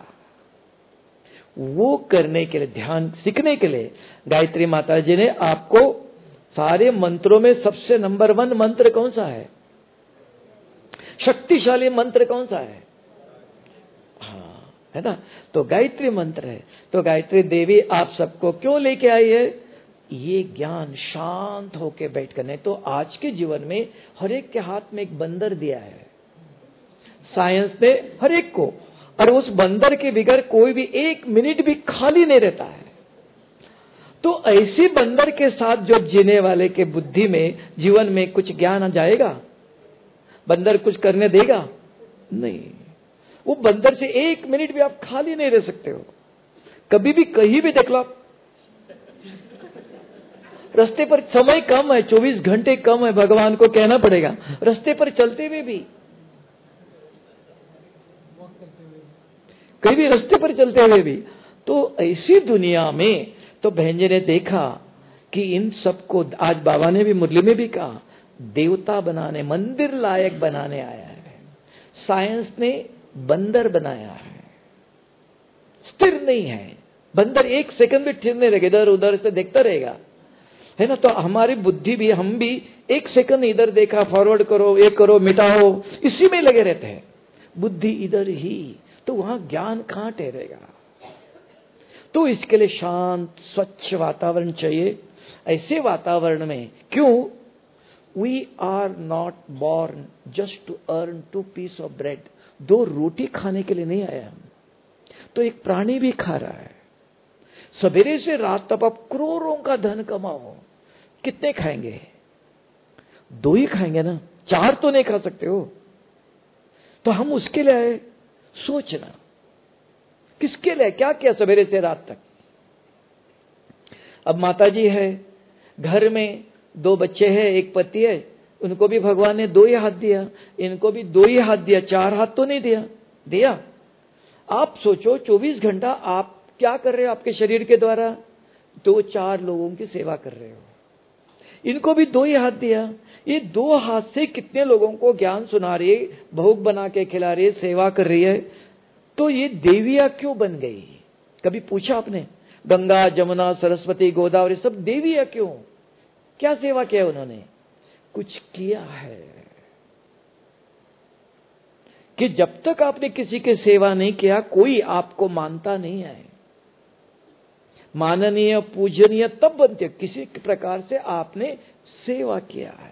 वो करने के लिए, ध्यान सीखने के लिए गायत्री माता जी ने आपको सारे मंत्रों में सबसे नंबर वन मंत्र कौन सा है? शक्तिशाली मंत्र कौन सा है? हाँ, है ना? तो गायत्री मंत्र है। तो गायत्री देवी आप सबको क्यों लेके आई है? ये ज्ञान शांत होके बैठ कर। नहीं तो आज के जीवन में हर एक के हाथ में एक बंदर दिया है साइंस ने, हर एक को, और उस बंदर के बगैर कोई भी एक मिनट भी खाली नहीं रहता है। तो ऐसे बंदर के साथ जो जीने वाले के बुद्धि में, जीवन में कुछ ज्ञान आ जाएगा? बंदर कुछ करने देगा? नहीं। वो बंदर से एक मिनट भी आप खाली नहीं रह सकते हो। कभी भी कहीं भी देख लो, रास्ते पर समय कम है, चौबीस घंटे कम है, भगवान को कहना पड़ेगा। रास्ते पर चलते हुए भी, कहीं भी रास्ते पर चलते हुए भी, तो ऐसी दुनिया में तो बहन जी ने देखा कि इन सबको, आज बाबा ने भी मुरली में भी कहा, देवता बनाने, मंदिर लायक बनाने आया है। साइंस ने बंदर बनाया है, स्थिर नहीं है। बंदर एक सेकंड भी स्थिर नहीं रहेगा, इधर उधर से देखता रहेगा, है ना? तो हमारी बुद्धि भी, हम भी एक सेकंड इधर देखा, फॉरवर्ड करो, ये करो, मिटाओ, इसी में लगे रहते हैं। बुद्धि इधर ही, तो वहां ज्ञान कहां ठहरेगा? तो इसके लिए शांत स्वच्छ वातावरण चाहिए। ऐसे वातावरण में, क्यों? We are not born just to earn to piece of bread. दो रोटी खाने के लिए नहीं आया हम। तो एक प्राणी भी खा रहा है। सवेरे से रात तक आप करोड़ों का धन कमाओ, कितने खाएंगे? दो ही खाएंगे ना, चार तो नहीं खा सकते हो। तो हम उसके लिए आए। सोचना किसके लिए, क्या किया सवेरे से रात तक? अब माता जी है, घर में दो बच्चे हैं, एक पति है, उनको भी भगवान ने दो ही हाथ दिया, इनको भी दो ही हाथ दिया, चार हाथ तो नहीं दिया। दिया। आप सोचो चौबीस घंटा आप क्या कर रहे हो आपके शरीर के द्वारा? दो चार लोगों की सेवा कर रहे हो। इनको भी दो ही हाथ दिया, ये दो हाथ से कितने लोगों को ज्ञान सुना रही है, भोग बना के खिला रही है, सेवा कर रही है। तो ये देवियां क्यों बन गई? कभी पूछा आपने? गंगा, जमुना, सरस्वती, गोदावरी सब देवियां क्यों? क्या सेवा किया उन्होंने? कुछ किया है। कि जब तक आपने किसी की सेवा नहीं किया, कोई आपको मानता नहीं है। माननीय पूजनीय तब बनते किसी प्रकार से आपने सेवा किया है।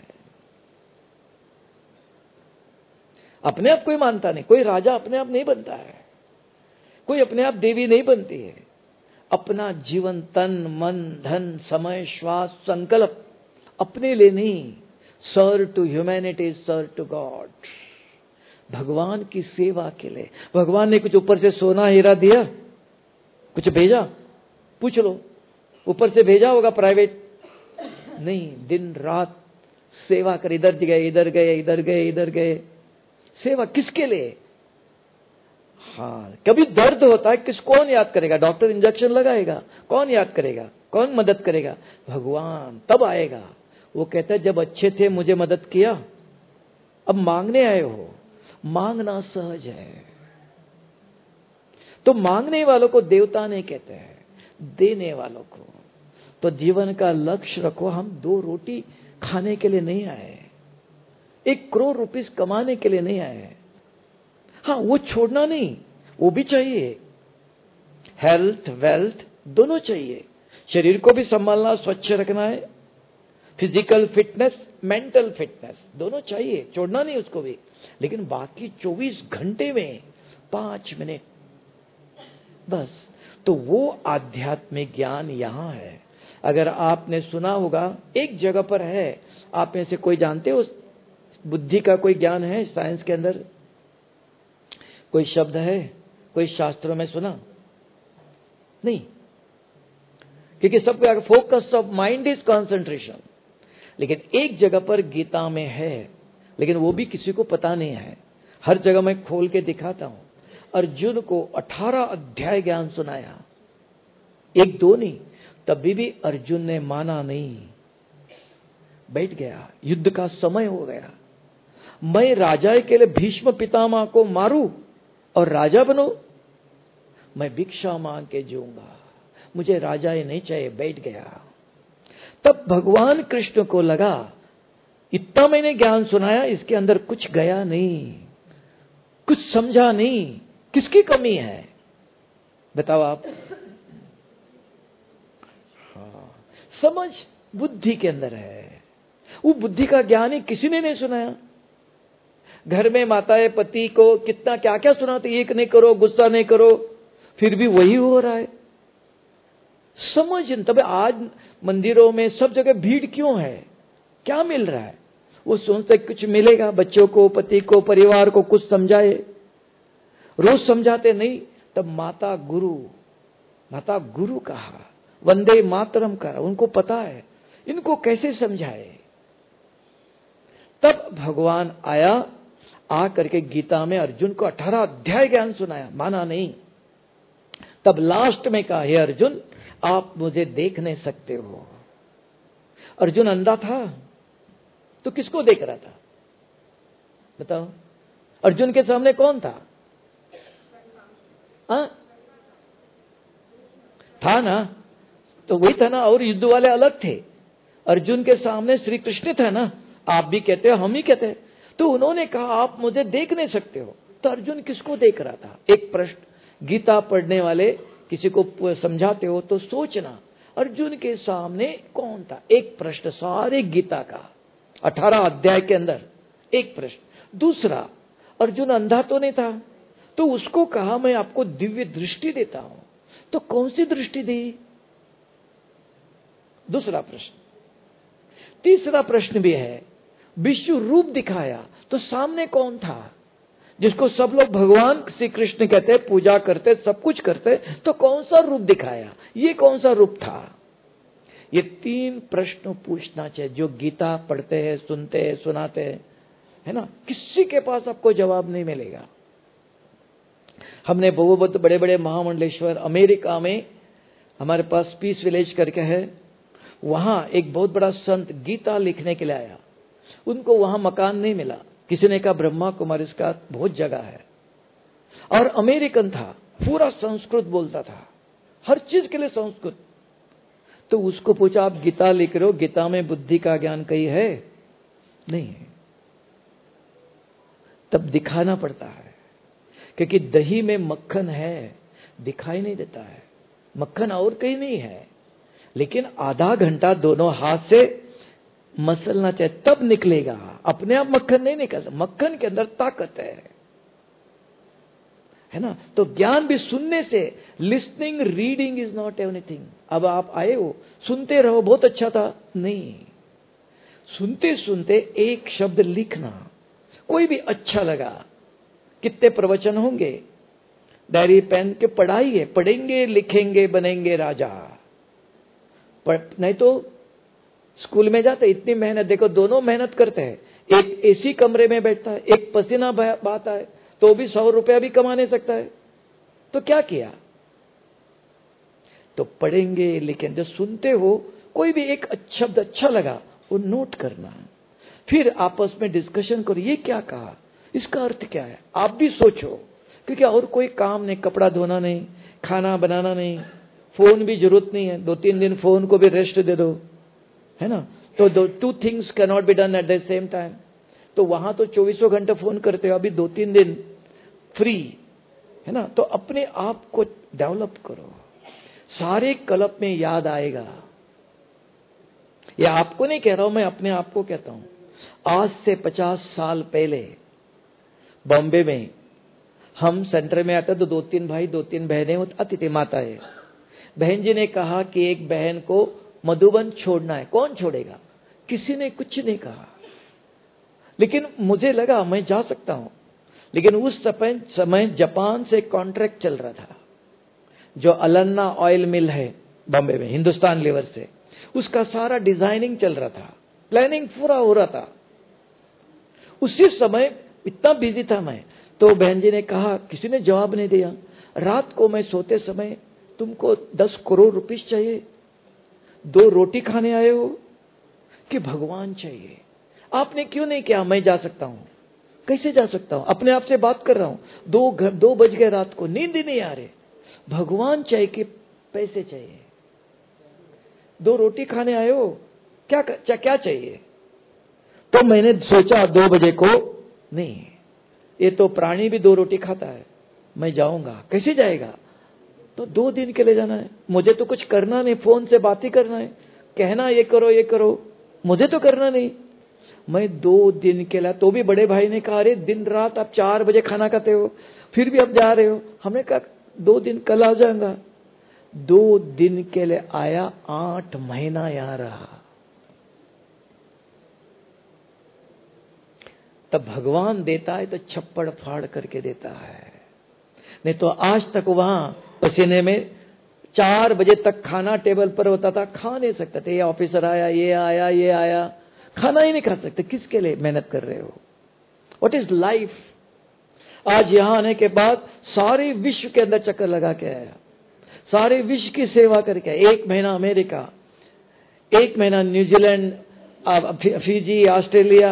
अपने आप कोई मानता नहीं, कोई राजा अपने आप नहीं बनता है, कोई अपने आप देवी नहीं बनती है। अपना जीवन, तन, मन, धन, समय, श्वास, संकल्प अपने लिए नहीं, serve to humanity, serve to God, भगवान की सेवा के लिए। भगवान ने कुछ ऊपर से सोना हीरा दिया, कुछ भेजा? पूछ लो, ऊपर से भेजा होगा प्राइवेट? नहीं, दिन रात सेवा कर, इधर गए इधर गए इधर गए इधर गए। सेवा किसके लिए? हाँ, कभी दर्द होता है, किस कौन याद करेगा? डॉक्टर इंजेक्शन लगाएगा, कौन याद करेगा? कौन मदद करेगा? भगवान तब आएगा। वो कहता है जब अच्छे थे मुझे मदद किया, अब मांगने आए हो। मांगना सहज है, तो मांगने वालों को देवता नहीं कहते हैं, देने वालों को। तो जीवन का लक्ष्य रखो, हम दो रोटी खाने के लिए नहीं आए, एक करोड़ रुपीस कमाने के लिए नहीं आए। हाँ, वो छोड़ना नहीं, वो भी चाहिए। हेल्थ, वेल्थ दोनों चाहिए। शरीर को भी संभालना, स्वच्छ रखना है, फिजिकल फिटनेस, मेंटल फिटनेस दोनों चाहिए, छोड़ना नहीं उसको भी। लेकिन बाकी चौबीस घंटे में पांच मिनट बस, तो वो आध्यात्मिक ज्ञान यहां है। अगर आपने सुना होगा, एक जगह पर है, आप में से कोई जानते हो, बुद्धि का कोई ज्ञान है साइंस के अंदर? कोई शब्द है, कोई शास्त्रों में सुना? नहीं, क्योंकि सबका focus of mind is concentration. लेकिन एक जगह पर गीता में है, लेकिन वो भी किसी को पता नहीं है। हर जगह मैं खोल के दिखाता हूं। अर्जुन को अठारह अध्याय ज्ञान सुनाया, एक दो नहीं, तभी भी अर्जुन ने माना नहीं, बैठ गया। युद्ध का समय हो गया, मैं राजा के लिए भीष्म पितामह को मारूं और राजा बनूं? मैं भिक्षा मांग के जीऊंगा, मुझे राजा ही नहीं चाहिए, बैठ गया। तब भगवान कृष्ण को लगा, इतना मैंने ज्ञान सुनाया, इसके अंदर कुछ गया नहीं, कुछ समझा नहीं, किसकी कमी है बताओ आप? हाँ, समझ बुद्धि के अंदर है। वो बुद्धि का ज्ञान ही किसी ने नहीं सुनाया। घर में माताएं पति को कितना क्या क्या सुनाते, एक नहीं करो, गुस्सा नहीं करो, फिर भी वही हो रहा है। समझ, तब आज मंदिरों में सब जगह भीड़ क्यों है? क्या मिल रहा है? वो सोचते कुछ मिलेगा, बच्चों को, पति को, परिवार को कुछ समझाए, रोज समझाते नहीं। तब माता गुरु, माता गुरु कहा, वंदे मातरम कहा, उनको पता है इनको कैसे समझाए। तब भगवान आया, आ करके गीता में अर्जुन को अठारह अध्याय ज्ञान सुनाया, माना नहीं। तब लास्ट में कहा, हे अर्जुन आप मुझे देख नहीं सकते हो। अर्जुन अंधा था तो किसको देख रहा था बताओ? अर्जुन के सामने कौन था? आ? था ना, तो वही था ना। और युद्ध वाले अलग थे, अर्जुन के सामने श्री कृष्ण था ना। आप भी कहते हो, हम ही कहते हैं। तो उन्होंने कहा आप मुझे देख नहीं सकते हो, तो अर्जुन किसको देख रहा था? एक प्रश्न, गीता पढ़ने वाले किसी को समझाते हो तो सोचना, अर्जुन के सामने कौन था? एक प्रश्न सारे गीता का, अठारह अध्याय के अंदर एक प्रश्न। दूसरा, अर्जुन अंधा तो नहीं था, तो उसको कहा मैं आपको दिव्य दृष्टि देता हूं, तो कौन सी दृष्टि दी? दूसरा प्रश्न। तीसरा प्रश्न भी है, विश्व रूप दिखाया, तो सामने कौन था? जिसको सब लोग भगवान श्री कृष्ण कहते, पूजा करते, सब कुछ करते, तो कौन सा रूप दिखाया? ये कौन सा रूप था? ये तीन प्रश्न पूछना चाहिए। जो गीता पढ़ते हैं, सुनते हैं, सुनाते हैं, है ना, किसी के पास आपको जवाब नहीं मिलेगा। हमने बहुत बड़े बड़े महामंडलेश्वर, अमेरिका में हमारे पास पीस विलेज करके है, वहां एक बहुत बड़ा संत गीता लिखने के लिए आया। उनको वहां मकान नहीं मिला, किसी ने कहा ब्रह्मा कुमारी इसका बहुत जगह है, और अमेरिकन था, पूरा संस्कृत बोलता था, हर चीज के लिए संस्कृत। तो उसको पूछा आप गीता लिख रहे हो, गीता में बुद्धि का ज्ञान कहीं है? नहीं है। तब दिखाना पड़ता है। क्योंकि दही में मक्खन है, दिखाई नहीं देता है, मक्खन और कहीं नहीं है, लेकिन आधा घंटा दोनों हाथ से मसलना चाहिए तब निकलेगा। अपने आप मक्खन नहीं निकलता, मक्खन के अंदर ताकत है, है ना। तो ज्ञान भी सुनने से, listening reading is not anything. अब आप आए हो, सुनते रहो, बहुत अच्छा था, नहीं, सुनते सुनते एक शब्द लिखना, कोई भी अच्छा लगा। कितने प्रवचन होंगे, डायरी पेन के पढ़ाई है, पढ़ेंगे लिखेंगे बनेंगे राजा। पर नहीं तो स्कूल में जाते, इतनी मेहनत, देखो दोनों मेहनत करते हैं, एक एसी कमरे में बैठता है, एक पसीना बहाता है, तो भी सौ रुपया भी कमा नहीं सकता है। तो क्या किया? तो पढ़ेंगे लेकिन जो सुनते हो, कोई भी एक शब्द अच्छा लगा वो नोट करना, फिर आपस में डिस्कशन करो, ये क्या कहा, इसका अर्थ क्या है, आप भी सोचो। क्योंकि और कोई काम नहीं, कपड़ा धोना नहीं, खाना बनाना नहीं, फोन भी जरूरत नहीं है, दो तीन दिन फोन को भी रेस्ट दे दो, है ना। तो दो two things can not be done at the same time. तो वहां तो चौबीसों घंटे फोन करते हो, अभी दो तीन दिन फ्री, है ना। तो अपने आप को डेवलप करो, सारे कल्प में याद आएगा। ये आपको नहीं कह रहा हूं, मैं अपने आप को कहता हूं। आज से पचास साल पहले बॉम्बे में हम सेंटर में आते तो दो तीन भाई दो तीन बहनें अतिथि माताएं। बहन जी ने कहा कि एक बहन को मधुबन छोड़ना है, कौन छोड़ेगा? किसी ने कुछ नहीं कहा, लेकिन मुझे लगा मैं जा सकता हूं। लेकिन उस समय समय जापान से कॉन्ट्रैक्ट चल रहा था, जो अलन्ना ऑयल मिल है बॉम्बे में, हिंदुस्तान लीवर से, उसका सारा डिजाइनिंग चल रहा था, प्लानिंग पूरा हो रहा था। उसी समय इतना बिजी था मैं, तो बहन जी ने कहा, किसी ने जवाब नहीं दिया। रात को मैं सोते समय, तुमको दस करोड़ रुपीस चाहिए, दो रोटी खाने आए हो कि भगवान चाहिए? आपने क्यों नहीं किया? मैं जा सकता हूं। कैसे जा सकता हूं? अपने आप से बात कर रहा हूं, दो घर दो बज गए रात को, नींद ही नहीं आ रहे। भगवान चाहिए कि पैसे चाहिए? दो रोटी खाने आए हो, क्या क्या, क्या चाहिए? तो मैंने सोचा दो बजे को नहीं, ये तो प्राणी भी दो रोटी खाता है, मैं जाऊंगा। कैसे जाएगा? तो दो दिन के लिए जाना है, मुझे तो कुछ करना नहीं, फोन से बात ही करना है, कहना ये करो ये करो, मुझे तो करना नहीं। मैं दो दिन के लिए, तो भी बड़े भाई ने कहा, अरे दिन रात आप चार बजे खाना खाते हो, फिर भी आप जा रहे हो। हमने कहा दो दिन कल आ जाऊंगा। दो दिन के लिए आया, आठ महीना यहां रहा। तब भगवान देता है तो छप्पड़ फाड़ करके देता है, नहीं तो आज तक वहां पसीने में चार बजे तक खाना टेबल पर होता था, खा नहीं सकते थे। ये ऑफिसर आया, ये आया, ये आया, खाना ही नहीं खा सकते। किसके लिए मेहनत कर रहे हो? What is life? आज यहां आने के बाद सारे विश्व के अंदर चक्कर लगा के आया, सारे विश्व की सेवा करके, एक महीना अमेरिका, एक महीना न्यूजीलैंड, फिजी, ऑस्ट्रेलिया,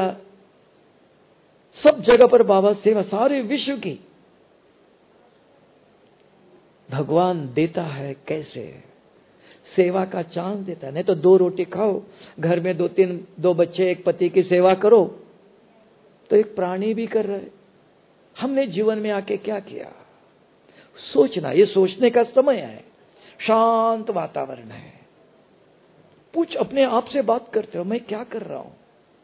सब जगह पर बाबा सेवा, सारे विश्व की। भगवान देता है कैसे? सेवा का चांस देता है। नहीं तो दो रोटी खाओ, घर में दो तीन दो बच्चे, एक पति की सेवा करो, तो एक प्राणी भी कर रहे। हमने जीवन में आके क्या किया? सोचना, ये सोचने का समय है, शांत वातावरण है। पूछ, अपने आप से बात करते हो, मैं क्या कर रहा हूं?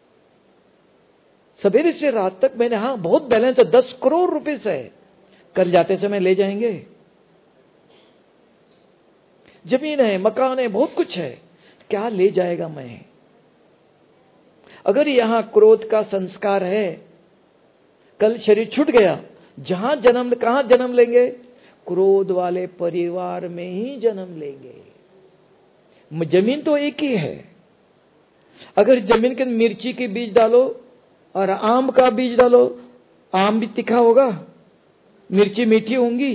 सवेरे से रात तक मैंने, हाँ बहुत बैलेंस है, दस करोड़ रुपए है, कल जाते समय ले जाएंगे। जमीन है, मकान है, बहुत कुछ है, क्या ले जाएगा मैं? अगर यहां क्रोध का संस्कार है, कल शरीर छूट गया, जहां जन्म, कहां जन्म लेंगे? क्रोध वाले परिवार में ही जन्म लेंगे। जमीन तो एक ही है। अगर जमीन के मिर्ची के बीज डालो और आम का बीज डालो, आम भी तीखा होगा, मिर्ची मीठी होंगी।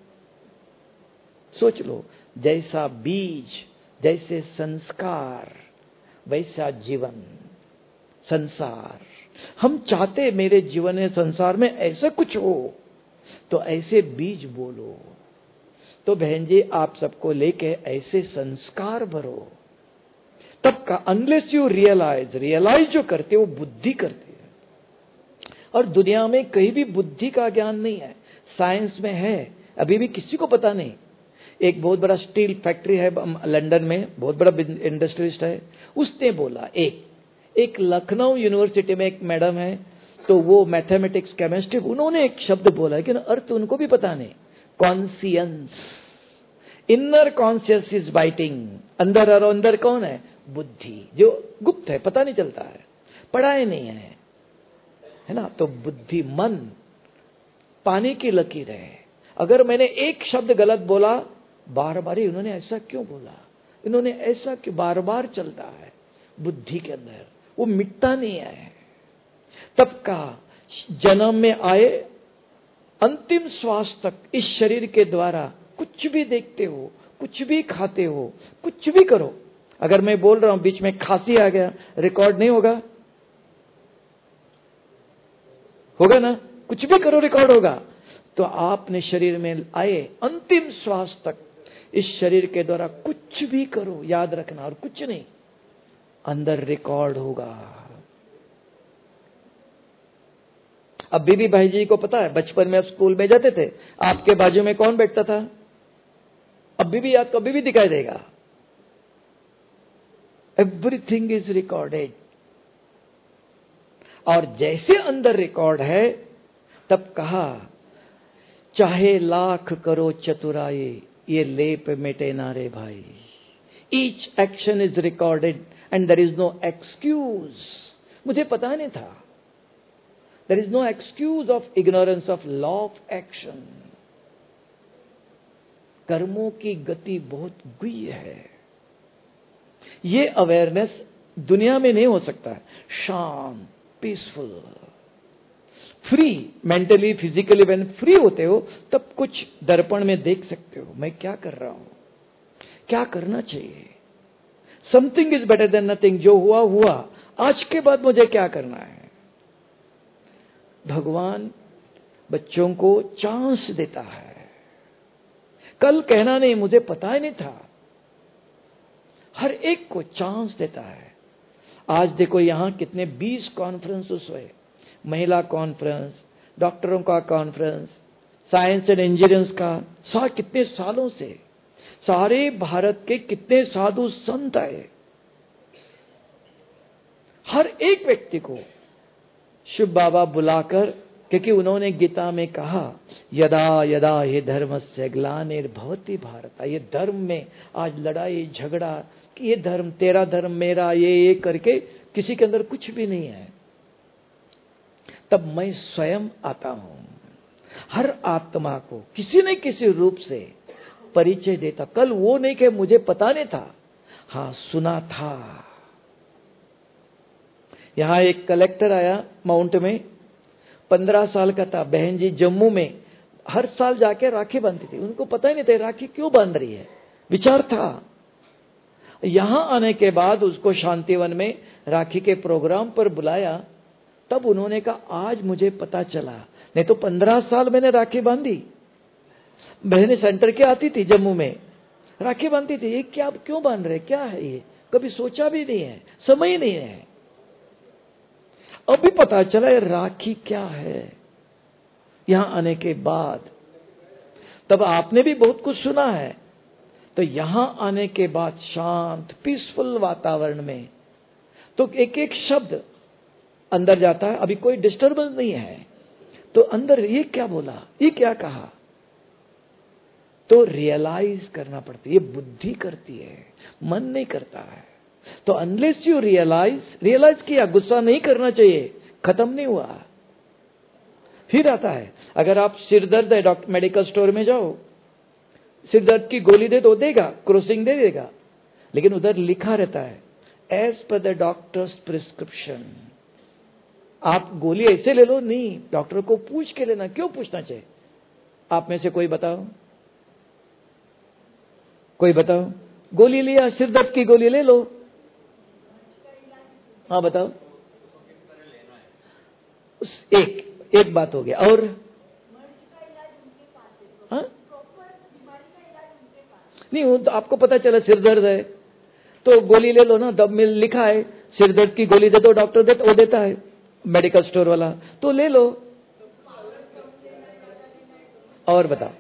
सोच लो, जैसा बीज, जैसे संस्कार, वैसा जीवन, संसार। हम चाहते मेरे जीवन में, संसार में ऐसा कुछ हो, तो ऐसे बीज बोलो। तो बहन जी, आप सबको लेके ऐसे संस्कार भरो, तब का। अनलेस यू रियलाइज, रियलाइज जो करते वो बुद्धि करती है, और दुनिया में कहीं भी बुद्धि का ज्ञान नहीं है, साइंस में है, अभी भी किसी को पता नहीं। एक बहुत बड़ा स्टील फैक्ट्री है लंदन में, बहुत बड़ा इंडस्ट्रियलिस्ट है, उसने बोला, एक एक लखनऊ यूनिवर्सिटी में एक मैडम है, तो वो मैथमेटिक्स केमिस्ट्री, उन्होंने एक शब्द बोला लेकिन अर्थ उनको भी पता नहीं, conscience, inner conscious is biting. अंदर और अंदर कौन है? बुद्धि, जो गुप्त है, पता नहीं चलता है, पढ़ाए नहीं है, है ना। तो बुद्धि, मन पानी की लकीर है। अगर मैंने एक शब्द गलत बोला, बार बार ही इन्होंने ऐसा क्यों बोला, इन्होंने ऐसा क्यों, बार बार चलता है बुद्धि के अंदर, वो मिटता नहीं है। तब का जन्म में आए अंतिम श्वास तक इस शरीर के द्वारा कुछ भी देखते हो, कुछ भी खाते हो, कुछ भी करो। अगर मैं बोल रहा हूं, बीच में खांसी आ गया, रिकॉर्ड नहीं होगा? होगा ना? कुछ भी करो रिकॉर्ड होगा। तो आपने शरीर में आए अंतिम श्वास तक इस शरीर के द्वारा कुछ भी करो, याद रखना, और कुछ नहीं, अंदर रिकॉर्ड होगा। अब बीबी भाई जी को पता है, बचपन में आप स्कूल में जाते थे, आपके बाजू में कौन बैठता था? अब बीबी याद कभी भी दिखाई देगा। Everything is recorded. और जैसे अंदर रिकॉर्ड है, तब कहा, चाहे लाख करो चतुराई, ये लेप मिटे ना रे भाई। Each action is recorded and there is no excuse. मुझे पता नहीं था, there is no excuse of ignorance of law of action. कर्मों की गति बहुत गुई है। ये अवेयरनेस दुनिया में नहीं हो सकता है। शांत, peaceful, free, mentally physically when free होते हो, तब कुछ दर्पण में देख सकते हो, मैं क्या कर रहा हूं, क्या करना चाहिए। Something is better than nothing. जो हुआ हुआ, आज के बाद मुझे क्या करना है। भगवान बच्चों को चांस देता है। कल कहना नहीं, मुझे पता ही नहीं था, हर एक को चांस देता है। आज देखो यहां कितने बीस कॉन्फ्रेंस हुए, महिला कॉन्फ्रेंस, डॉक्टरों का कॉन्फ्रेंस, साइंस एंड इंजीनियर्स का, सा कितने सालों से सारे भारत के कितने साधु संत आए। हर एक व्यक्ति को शिव बाबा बुलाकर, क्योंकि उन्होंने गीता में कहा, यदा यदा हे धर्मस्य ग्लानिर्भवति भारत। ये धर्म में आज लड़ाई झगड़ा कि ये धर्म तेरा धर्म मेरा, ये ये करके किसी के अंदर कुछ भी नहीं है। तब मैं स्वयं आता हूं, हर आत्मा को किसी न किसी रूप से परिचय देता। कल वो नहीं कि मुझे पता नहीं था, हाँ सुना था। यहां एक कलेक्टर आया माउंट में, पंद्रह साल का था, बहन जी जम्मू में हर साल जाके राखी बांधती थी, उनको पता ही नहीं था राखी क्यों बांध रही है, विचार था। यहां आने के बाद उसको शांतिवन में राखी के प्रोग्राम पर बुलाया, तब उन्होंने कहा आज मुझे पता चला, नहीं तो पंद्रह साल मैंने राखी बांधी। बहनें सेंटर के आती थी जम्मू में, राखी बांधती थी, ये क्या क्यों बांध रहे, क्या है ये, कभी सोचा भी नहीं है, समय नहीं है। अभी पता चला ये राखी क्या है यहां आने के बाद। तब आपने भी बहुत कुछ सुना है, तो यहां आने के बाद शांत पीसफुल वातावरण में तो एक एक शब्द अंदर जाता है, अभी कोई डिस्टर्बेंस नहीं है, तो अंदर ये क्या बोला, ये क्या कहा, तो रियलाइज करना पड़ता है। ये बुद्धि करती है, मन नहीं करता है। तो अनलेस यू रियलाइज, रियलाइज किया, गुस्सा नहीं करना चाहिए, खत्म नहीं हुआ, फिर आता है। अगर आप सिर दर्द है, डॉक्टर मेडिकल स्टोर में जाओ, सिर दर्द की गोली दे तो देगा, क्रोसिंग दे देगा, लेकिन उधर लिखा रहता है as per the doctors prescription. आप गोली ऐसे ले लो, नहीं, डॉक्टर को पूछ के लेना। क्यों पूछना चाहिए? आप में से कोई बताओ, कोई बताओ, गोली लिया, सिर दर्द की गोली ले लो, हाँ बताओ। उस एक एक बात हो गया, और हाँ नहीं, वो तो आपको पता चला सिर दर्द है तो गोली ले लो ना, दब में लिखा है सिर दर्द की गोली दे दो, डॉक्टर दे वो देता है मेडिकल स्टोर वाला, तो ले लो। और बताओ।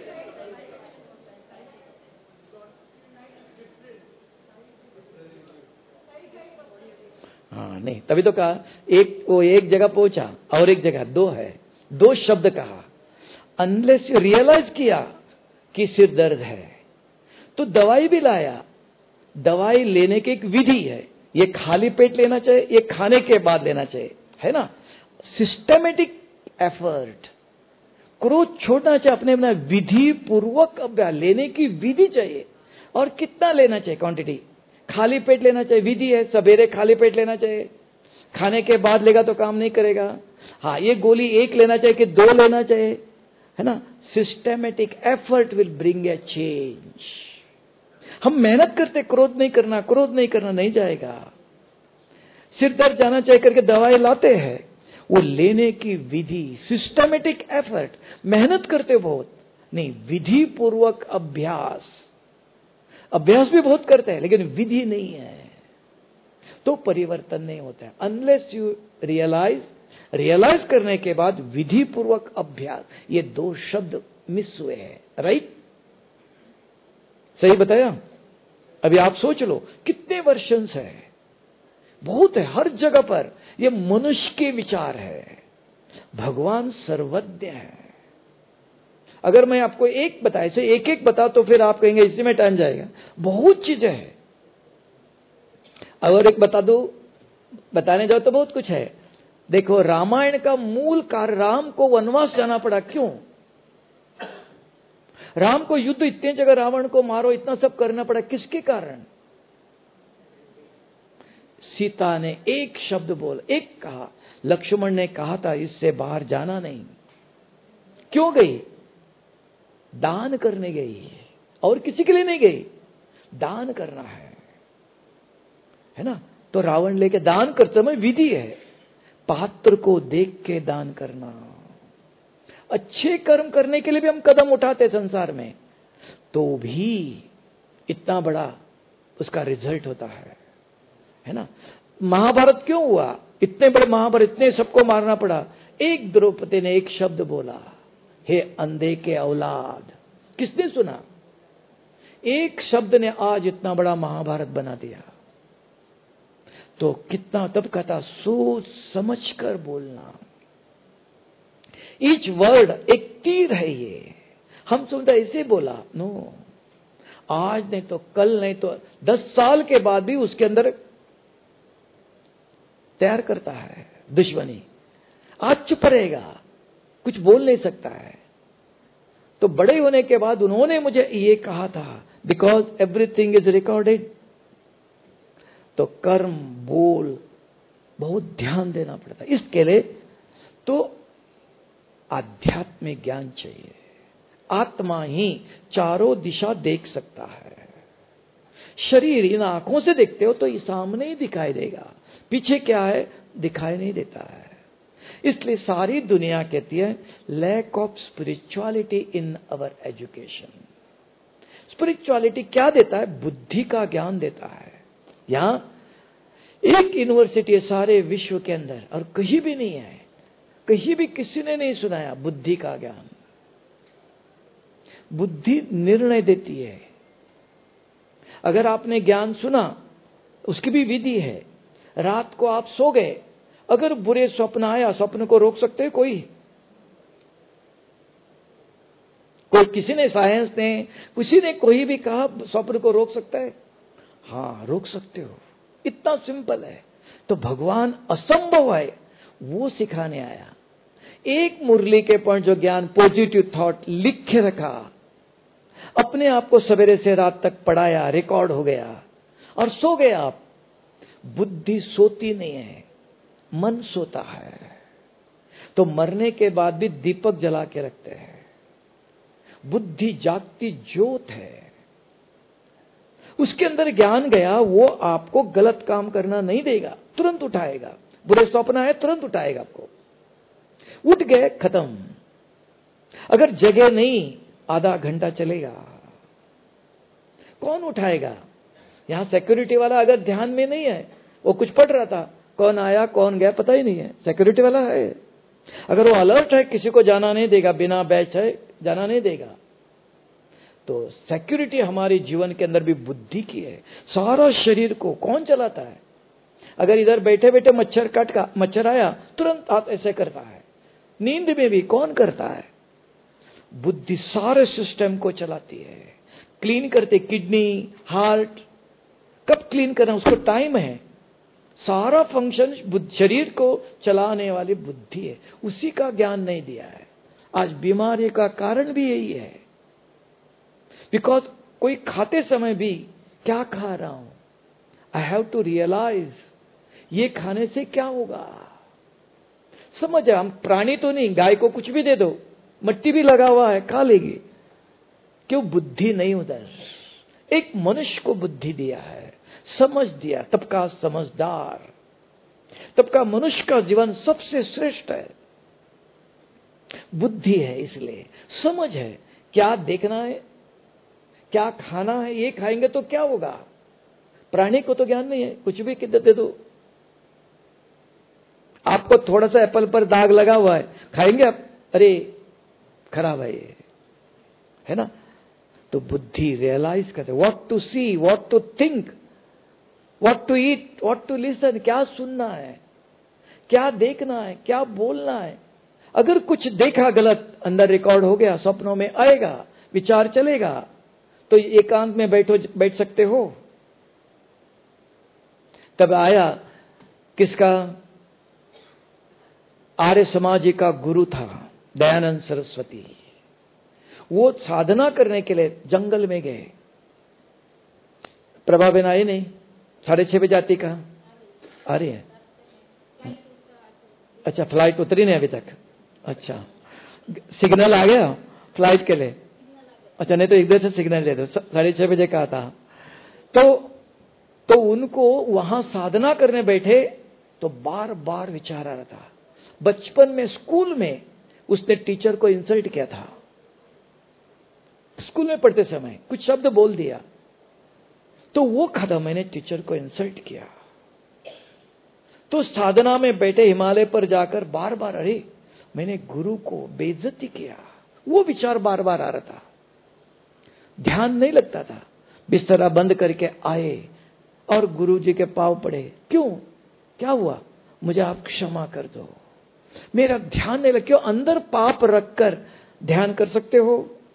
हाँ नहीं, तभी तो कहा एक वो एक जगह पहुंचा और एक जगह दो है, दो शब्द कहा। अनलेस यू रियलाइज किया कि सिर दर्द है तो दवाई भी लाया। दवाई लेने की एक विधि है, ये खाली पेट लेना चाहिए, ये खाने के बाद लेना चाहिए, है ना। सिस्टमेटिक एफर्ट, क्रोध छोड़ना चाहिए अपने अपना, विधि पूर्वक अभ्यास, लेने की विधि चाहिए। और कितना लेना चाहिए, क्वांटिटी। खाली पेट लेना चाहिए, विधि है, सवेरे खाली पेट लेना चाहिए, खाने के बाद लेगा तो काम नहीं करेगा। हाँ, ये गोली एक लेना चाहिए कि दो लेना चाहिए, है ना। Systematic effort will bring a change. हम मेहनत करते, क्रोध नहीं करना, क्रोध नहीं करना, नहीं जाएगा। सिर दर्द जाना चाहिए करके दवाई लाते हैं, वो लेने की विधि, सिस्टमेटिक एफर्ट, मेहनत करते बहुत नहीं, विधि पूर्वक अभ्यास। अभ्यास भी बहुत करते हैं लेकिन विधि नहीं है तो परिवर्तन नहीं होता है। अनलेस यू रियलाइज, रियलाइज करने के बाद विधि पूर्वक अभ्यास, ये दो शब्द मिस हुए हैं। राइट, सही बताया। अभी आप सोच लो कितने वर्षन्स है, बहुत है हर जगह पर। ये मनुष्य के विचार है, भगवान सर्वज्ञ है। अगर मैं आपको एक बताए से एक एक बता तो फिर आप कहेंगे इसी में टाइम जाएगा, बहुत चीजें हैं। अगर एक बता दो, बताने जाओ तो बहुत कुछ है। देखो, रामायण का मूल कार्य, राम को वनवास जाना पड़ा, क्यों? राम को युद्ध, इतने जगह रावण को मारो, इतना सब करना पड़ा, किसके कारण? सीता ने एक शब्द बोल, एक कहा। लक्ष्मण ने कहा था इससे बाहर जाना नहीं। क्यों गई? दान करने गई, और किसी के लिए नहीं गई, दान करना है, है ना। तो रावण लेके दान करते समय विधि है, पात्र को देख के दान करना। अच्छे कर्म करने के लिए भी हम कदम उठाते संसार में, तो भी इतना बड़ा उसका रिजल्ट होता है, है ना। महाभारत क्यों हुआ? इतने बड़े महाभारत, इतने सबको मारना पड़ा। एक द्रौपदी ने एक शब्द बोला, हे अंधे के औलाद। किसने सुना? एक शब्द ने आज इतना बड़ा महाभारत बना दिया। तो कितना, तब कहता सोच समझ कर बोलना। ईच वर्ड एक तीर है। ये हम समझा ऐसे बोला, नो, आज नहीं तो कल, नहीं तो दस साल के बाद भी उसके अंदर तैयार करता है दुश्मनी। आज चुप रहेगा, कुछ बोल नहीं सकता है। तो बड़े होने के बाद उन्होंने मुझे ये कहा था, बिकॉज एवरीथिंग इज रिकॉर्डेड। तो कर्म, बोल बहुत ध्यान देना पड़ता है। इसके लिए तो आध्यात्मिक ज्ञान चाहिए। आत्मा ही चारों दिशा देख सकता है। शरीर इन आंखों से देखते हो तो ये सामने ही दिखाई देगा, पीछे क्या है दिखाई नहीं देता है। इसलिए सारी दुनिया कहती है lack of spirituality in our education. Spirituality क्या देता है? बुद्धि का ज्ञान देता है। यहां एक यूनिवर्सिटी है सारे विश्व के अंदर, और कहीं भी नहीं है, कहीं भी किसी ने नहीं सुनाया बुद्धि का ज्ञान। बुद्धि निर्णय देती है। अगर आपने ज्ञान सुना, उसकी भी विधि है। रात को आप सो गए, अगर बुरे स्वप्न आया, स्वप्न को रोक सकते हैं कोई? कोई किसी ने, साइंस ने, किसी ने कोई भी कहा स्वप्न को रोक सकता है? हाँ, रोक सकते हो। इतना सिंपल है। तो भगवान असंभव है वो सिखाने आया। एक मुरली के पॉइंट जो ज्ञान, पॉजिटिव थॉट लिख के रखा, अपने आप को सवेरे से रात तक पढ़ाया, रिकॉर्ड हो गया, और सो गए आप। बुद्धि सोती नहीं है, मन सोता है। तो मरने के बाद भी दीपक जला के रखते हैं। बुद्धि जागती ज्योत है, उसके अंदर ज्ञान गया, वो आपको गलत काम करना नहीं देगा, तुरंत उठाएगा। बुरे स्वप्न आए तुरंत उठाएगा आपको। उठ गए, खत्म। अगर जगह नहीं, आधा घंटा चलेगा, कौन उठाएगा? यहां सिक्योरिटी वाला अगर ध्यान में नहीं है, वो कुछ पढ़ रहा था, कौन आया कौन गया पता ही नहीं है, सिक्योरिटी वाला है, अगर वो अलर्ट है, किसी को जाना नहीं देगा, बिना बैच है जाना नहीं देगा। तो सिक्योरिटी हमारे जीवन के अंदर भी बुद्धि की है। सारा शरीर को कौन चलाता है? अगर इधर बैठे बैठे मच्छर काट का मच्छर आया, तुरंत हाथ ऐसे करता है। नींद में भी कौन करता है? बुद्धि सारे सिस्टम को चलाती है, क्लीन करते। किडनी, हार्ट कब क्लीन करना, उसको टाइम है। सारा फंक्शन शरीर को चलाने वाली बुद्धि है, उसी का ज्ञान नहीं दिया है। आज बीमारी का कारण भी यही है, बिकॉज कोई खाते समय भी क्या खा रहा हूं, आई हैव टू रियलाइज ये खाने से क्या होगा। समझ, हम प्राणी तो नहीं, गाय को कुछ भी दे दो, मट्टी भी लगा हुआ है, खा लेगी। क्यों? बुद्धि नहीं उधर। एक मनुष्य को बुद्धि दिया है, समझ दिया, तब का समझदार, तब का मनुष्य का जीवन सबसे श्रेष्ठ है। बुद्धि है, इसलिए समझ है, क्या देखना है, क्या खाना है, ये खाएंगे तो क्या होगा। प्राणी को तो ज्ञान नहीं है, कुछ भी किद्दत दे दो। आपको थोड़ा सा एप्पल पर दाग लगा हुआ है, खाएंगे आप? अरे खराब है ये, है ना। तो बुद्धि रियलाइज करते, what to see, what to think, what to eat, what to listen. क्या सुनना है, क्या देखना है, क्या बोलना है। अगर कुछ देखा गलत, अंदर रिकॉर्ड हो गया, सपनों में आएगा, विचार चलेगा, तो एकांत में बैठो बैठ सकते हो। तब आया किसका? आर्य समाज का गुरु था दयानंद सरस्वती। वो साधना करने के लिए जंगल में गए। प्रभा बहन आई नहीं, साढ़े छह बजे आती कहा आ रही है। अच्छा, फ्लाइट उतरी नहीं अभी तक। अच्छा, सिग्नल आ गया फ्लाइट के लिए? अच्छा, नहीं तो एक देर से सिग्नल दे दो, साढ़े छह बजे कहा था। तो तो उनको वहां साधना करने बैठे तो बार बार विचार आ रहा था। बचपन में स्कूल में उसने टीचर को इंसल्ट किया था। स्कूल में पढ़ते समय कुछ शब्द बोल दिया, तो वो कहा मैंने टीचर को इंसल्ट किया। तो साधना में बैठे हिमालय पर जाकर बार बार, अरे मैंने गुरु को बेइज्जती किया, वो विचार बार बार आ रहा था। ध्यान नहीं लगता था। बिस्तरा बंद करके आए और गुरु जी के पांव पड़े। क्यों? क्या हुआ? मुझे आप क्षमा कर दो, मेरा ध्यान नहीं लग। क्यों? अंदर पाप रखकर ध्यान कर सकते हो,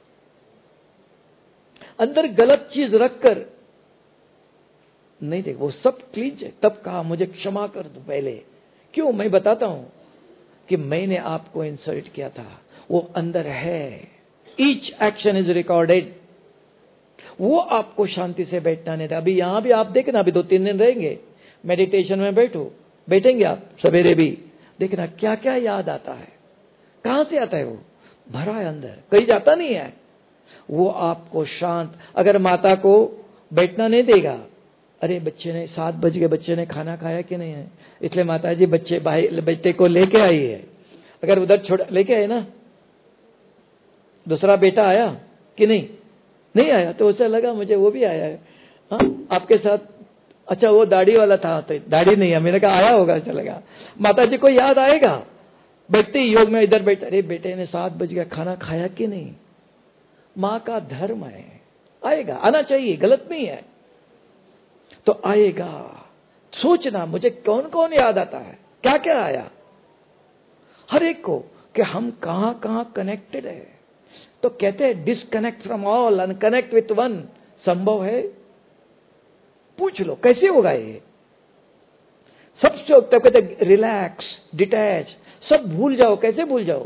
अंदर गलत चीज रखकर नहीं। देख, वो सब क्लीन है। तब कहा मुझे क्षमा कर दो पहले। क्यों? मैं बताता हूं कि मैंने आपको इंसल्ट किया था, वो अंदर है। Each action is recorded. वो आपको शांति से बैठना नहीं था। अभी यहां भी आप देखना, अभी दो तीन दिन रहेंगे मेडिटेशन में, बैठो बैठेंगे आप सवेरे भी, देखना क्या क्या याद आता है। कहां से आता है? वो भरा है अंदर, कहीं जाता नहीं है। वो आपको शांत। अगर माता को बैठना नहीं देगा, अरे बच्चे ने सात बज गए, बच्चे ने खाना खाया कि नहीं है, इसलिए माता जी बच्चे भाई बेटे को लेके आई है। अगर उधर छोड़ लेके आए ना, दूसरा बेटा आया कि नहीं? नहीं आया, तो उसे लगा मुझे वो भी आया है। हाँ, आपके साथ। अच्छा, वो दाढ़ी वाला था, तो दाढ़ी नहीं है, मैंने कहा आया होगा, चलेगा। माता जी को याद आएगा, बैठते ही योग में इधर बैठे, अरे बेटे ने सात बज गया, खाना खाया कि नहीं। माँ का धर्म है, आएगा, आना चाहिए, गलत नहीं है, तो आएगा। सोचना मुझे कौन कौन याद आता है, क्या क्या आया हर एक को, कि हम कहां कहां कनेक्टेड है। तो कहते हैं disconnect from all and connect with one. संभव है? पूछ लो कैसे होगा ये। सबसे तो कहते रिलैक्स, डिटैच, सब भूल जाओ। कैसे भूल जाओ?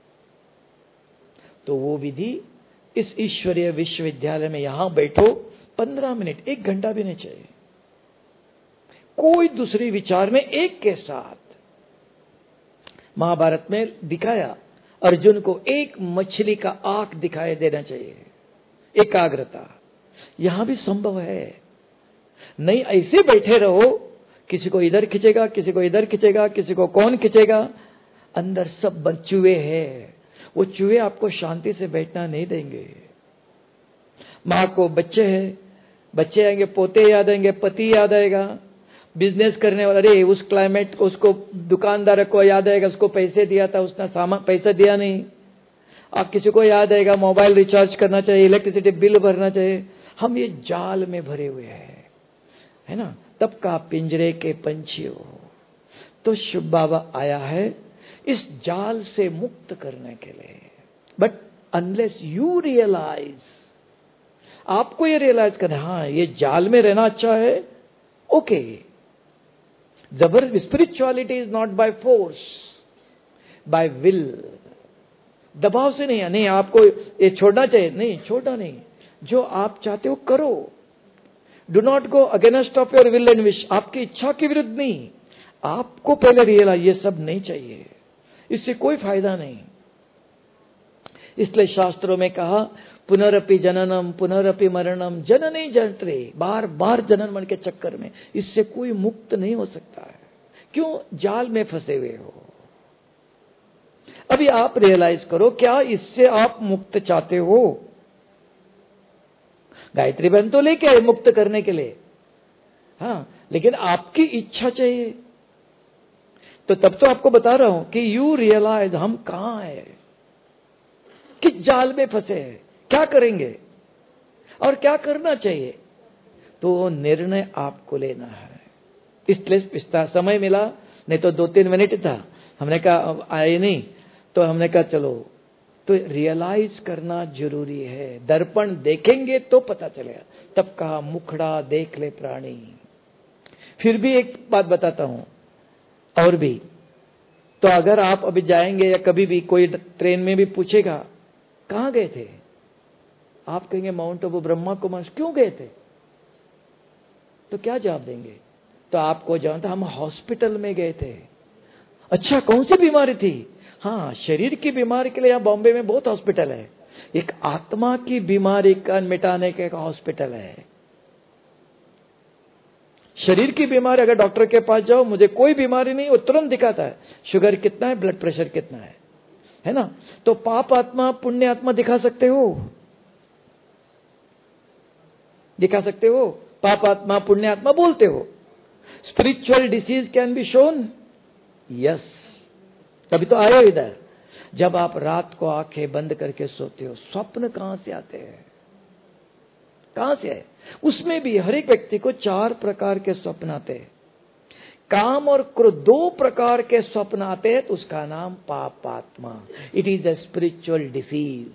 तो वो विधि इस ईश्वरीय विश्वविद्यालय में यहां बैठो, पंद्रह मिनट, एक घंटा भी नहीं चाहिए, कोई दूसरी विचार में एक के साथ। महाभारत में दिखाया, अर्जुन को एक मछली का आंख दिखाई देना चाहिए, एकाग्रता। यहां भी संभव है। नहीं ऐसे बैठे रहो, किसी को इधर खींचेगा, किसी को इधर खींचेगा, किसी को कौन खींचेगा। अंदर सब चूहे हैं, वो चूहे आपको शांति से बैठना नहीं देंगे। माँ को बच्चे हैं, बच्चे आएंगे, पोते याद आएंगे, पति याद आएगा, बिजनेस करने वाला, अरे उस क्लाइमेट को, उसको दुकानदार को याद आएगा, उसको पैसे दिया था, उसने सामान पैसा दिया नहीं। आप किसी को याद आएगा मोबाइल रिचार्ज करना चाहिए, इलेक्ट्रिसिटी बिल भरना चाहिए। हम ये जाल में भरे हुए हैं, है ना। तब का पिंजरे के पंछियों, तो शिव बाबा आया है इस जाल से मुक्त करने के लिए। बट अनलेस यू रियलाइज, आपको ये रियलाइज करना, हाँ ये जाल में रहना अच्छा है, ओके। जबर spirituality is not by force, by will. दबाव से नहीं, नहीं आपको ये छोड़ना चाहिए, नहीं छोड़ना नहीं, जो आप चाहते हो करो। Do not go against of your will and wish, आपकी इच्छा के विरुद्ध नहीं। आपको पहले रियलाइज ये सब नहीं चाहिए, इससे कोई फायदा नहीं। इसलिए शास्त्रों में कहा पुनरपि जननम पुनरपि मरणम जननी जनत्रे, बार बार जनन मरण के चक्कर में, इससे कोई मुक्त नहीं हो सकता है। क्यों? जाल में फंसे हुए हो। अभी आप रियलाइज करो, क्या इससे आप मुक्त चाहते हो? गायत्री बहन तो लेके आए मुक्त करने के लिए, हाँ, लेकिन आपकी इच्छा चाहिए। तो तब तो आपको बता रहा हूं कि यू रियलाइज हम कहां हैं, किस जाल में फंसे हैं, क्या करेंगे और क्या करना चाहिए, तो निर्णय आपको लेना है। इसलिए समय मिला, नहीं तो दो तीन मिनट था, हमने कहा आए नहीं, तो हमने कहा चलो, तो रियलाइज करना जरूरी है। दर्पण देखेंगे तो पता चलेगा। तब कहा मुखड़ा देख ले प्राणी। फिर भी एक बात बताता हूं, और भी, तो अगर आप अभी जाएंगे या कभी भी कोई ट्रेन में भी पूछेगा कहां गए थे, आप कहेंगे माउंट आबू ब्रह्मा कुमारी। क्यों गए थे? तो क्या जवाब देंगे? तो आपको जानता, हम हॉस्पिटल में गए थे। अच्छा, कौन सी बीमारी थी? हाँ, शरीर की बीमारी के लिए यहाँ बॉम्बे में बहुत हॉस्पिटल है। एक आत्मा की बीमारी का मिटाने का एक हॉस्पिटल है। शरीर की बीमारी, अगर डॉक्टर के पास जाओ, मुझे कोई बीमारी नहीं, वो तुरंत दिखाता है शुगर कितना है, ब्लड प्रेशर कितना है, है ना। तो पाप आत्मा पुण्य आत्मा दिखा सकते हो, दिखा सकते हो, पाप आत्मा पुण्य आत्मा बोलते हो। Spiritual disease can be shown, yes. तभी तो आए हो इधर। जब आप रात को आंखें बंद करके सोते हो, स्वप्न कहां से आते हैं? कहां से है? उसमें भी हर एक व्यक्ति को चार प्रकार के स्वप्न आते हैं। काम और क्रोध दो प्रकार के स्वप्न आते हैं, तो उसका नाम पापात्मा। It is a spiritual disease.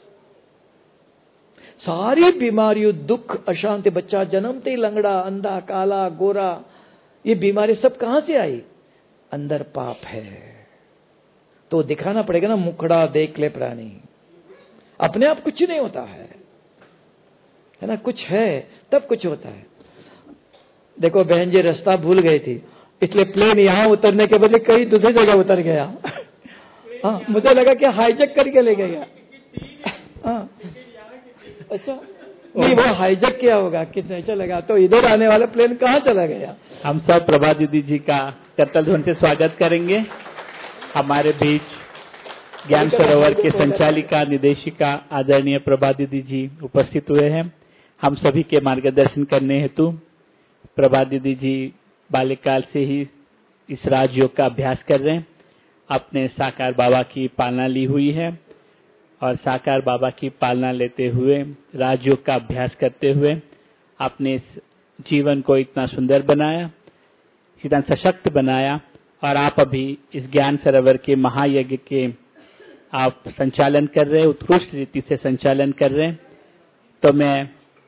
सारी बीमारियों, दुख, अशांति, बच्चा जन्मते ही लंगड़ा, अंधा, काला, गोरा, ये बीमारी सब कहां से आई? अंदर पाप है। तो दिखाना पड़ेगा ना, मुखड़ा देख ले प्राणी। अपने आप कुछ नहीं होता है, है ना, कुछ है तब कुछ होता है। देखो बहन जी रास्ता भूल गई थी, इसलिए प्लेन यहां उतरने के बदले कहीं दूसरी जगह उतर गया। हाँ, मुझे लगा कि हाईजैक करके ले गया। हाँ, अच्छा नहीं, वो हाईजैक किया होगा, कितने चलेगा, तो इधर आने वाला प्लेन कहाँ चला गया। हम सब प्रभा दीदी जी का करतल ध्वनि से स्वागत करेंगे। हमारे बीच ज्ञान सरोवर के संचालिका निदेशिका आदरणीय प्रभा दीदी जी उपस्थित हुए हैं। हम सभी के मार्गदर्शन करने हेतु प्रभा दीदी जी बाल्यकाल से ही इस राजयोग का अभ्यास कर रहे हैं। अपने साकार बाबा की पालना ली हुई है और साकार बाबा की पालना लेते हुए राजयोग का अभ्यास करते हुए अपने इस जीवन को इतना सुंदर बनाया, इतना सशक्त बनाया। और आप अभी इस ज्ञान सरोवर के महायज्ञ के आप संचालन कर रहे हैं, उत्कृष्ट रीति से संचालन कर रहे हैं। तो मैं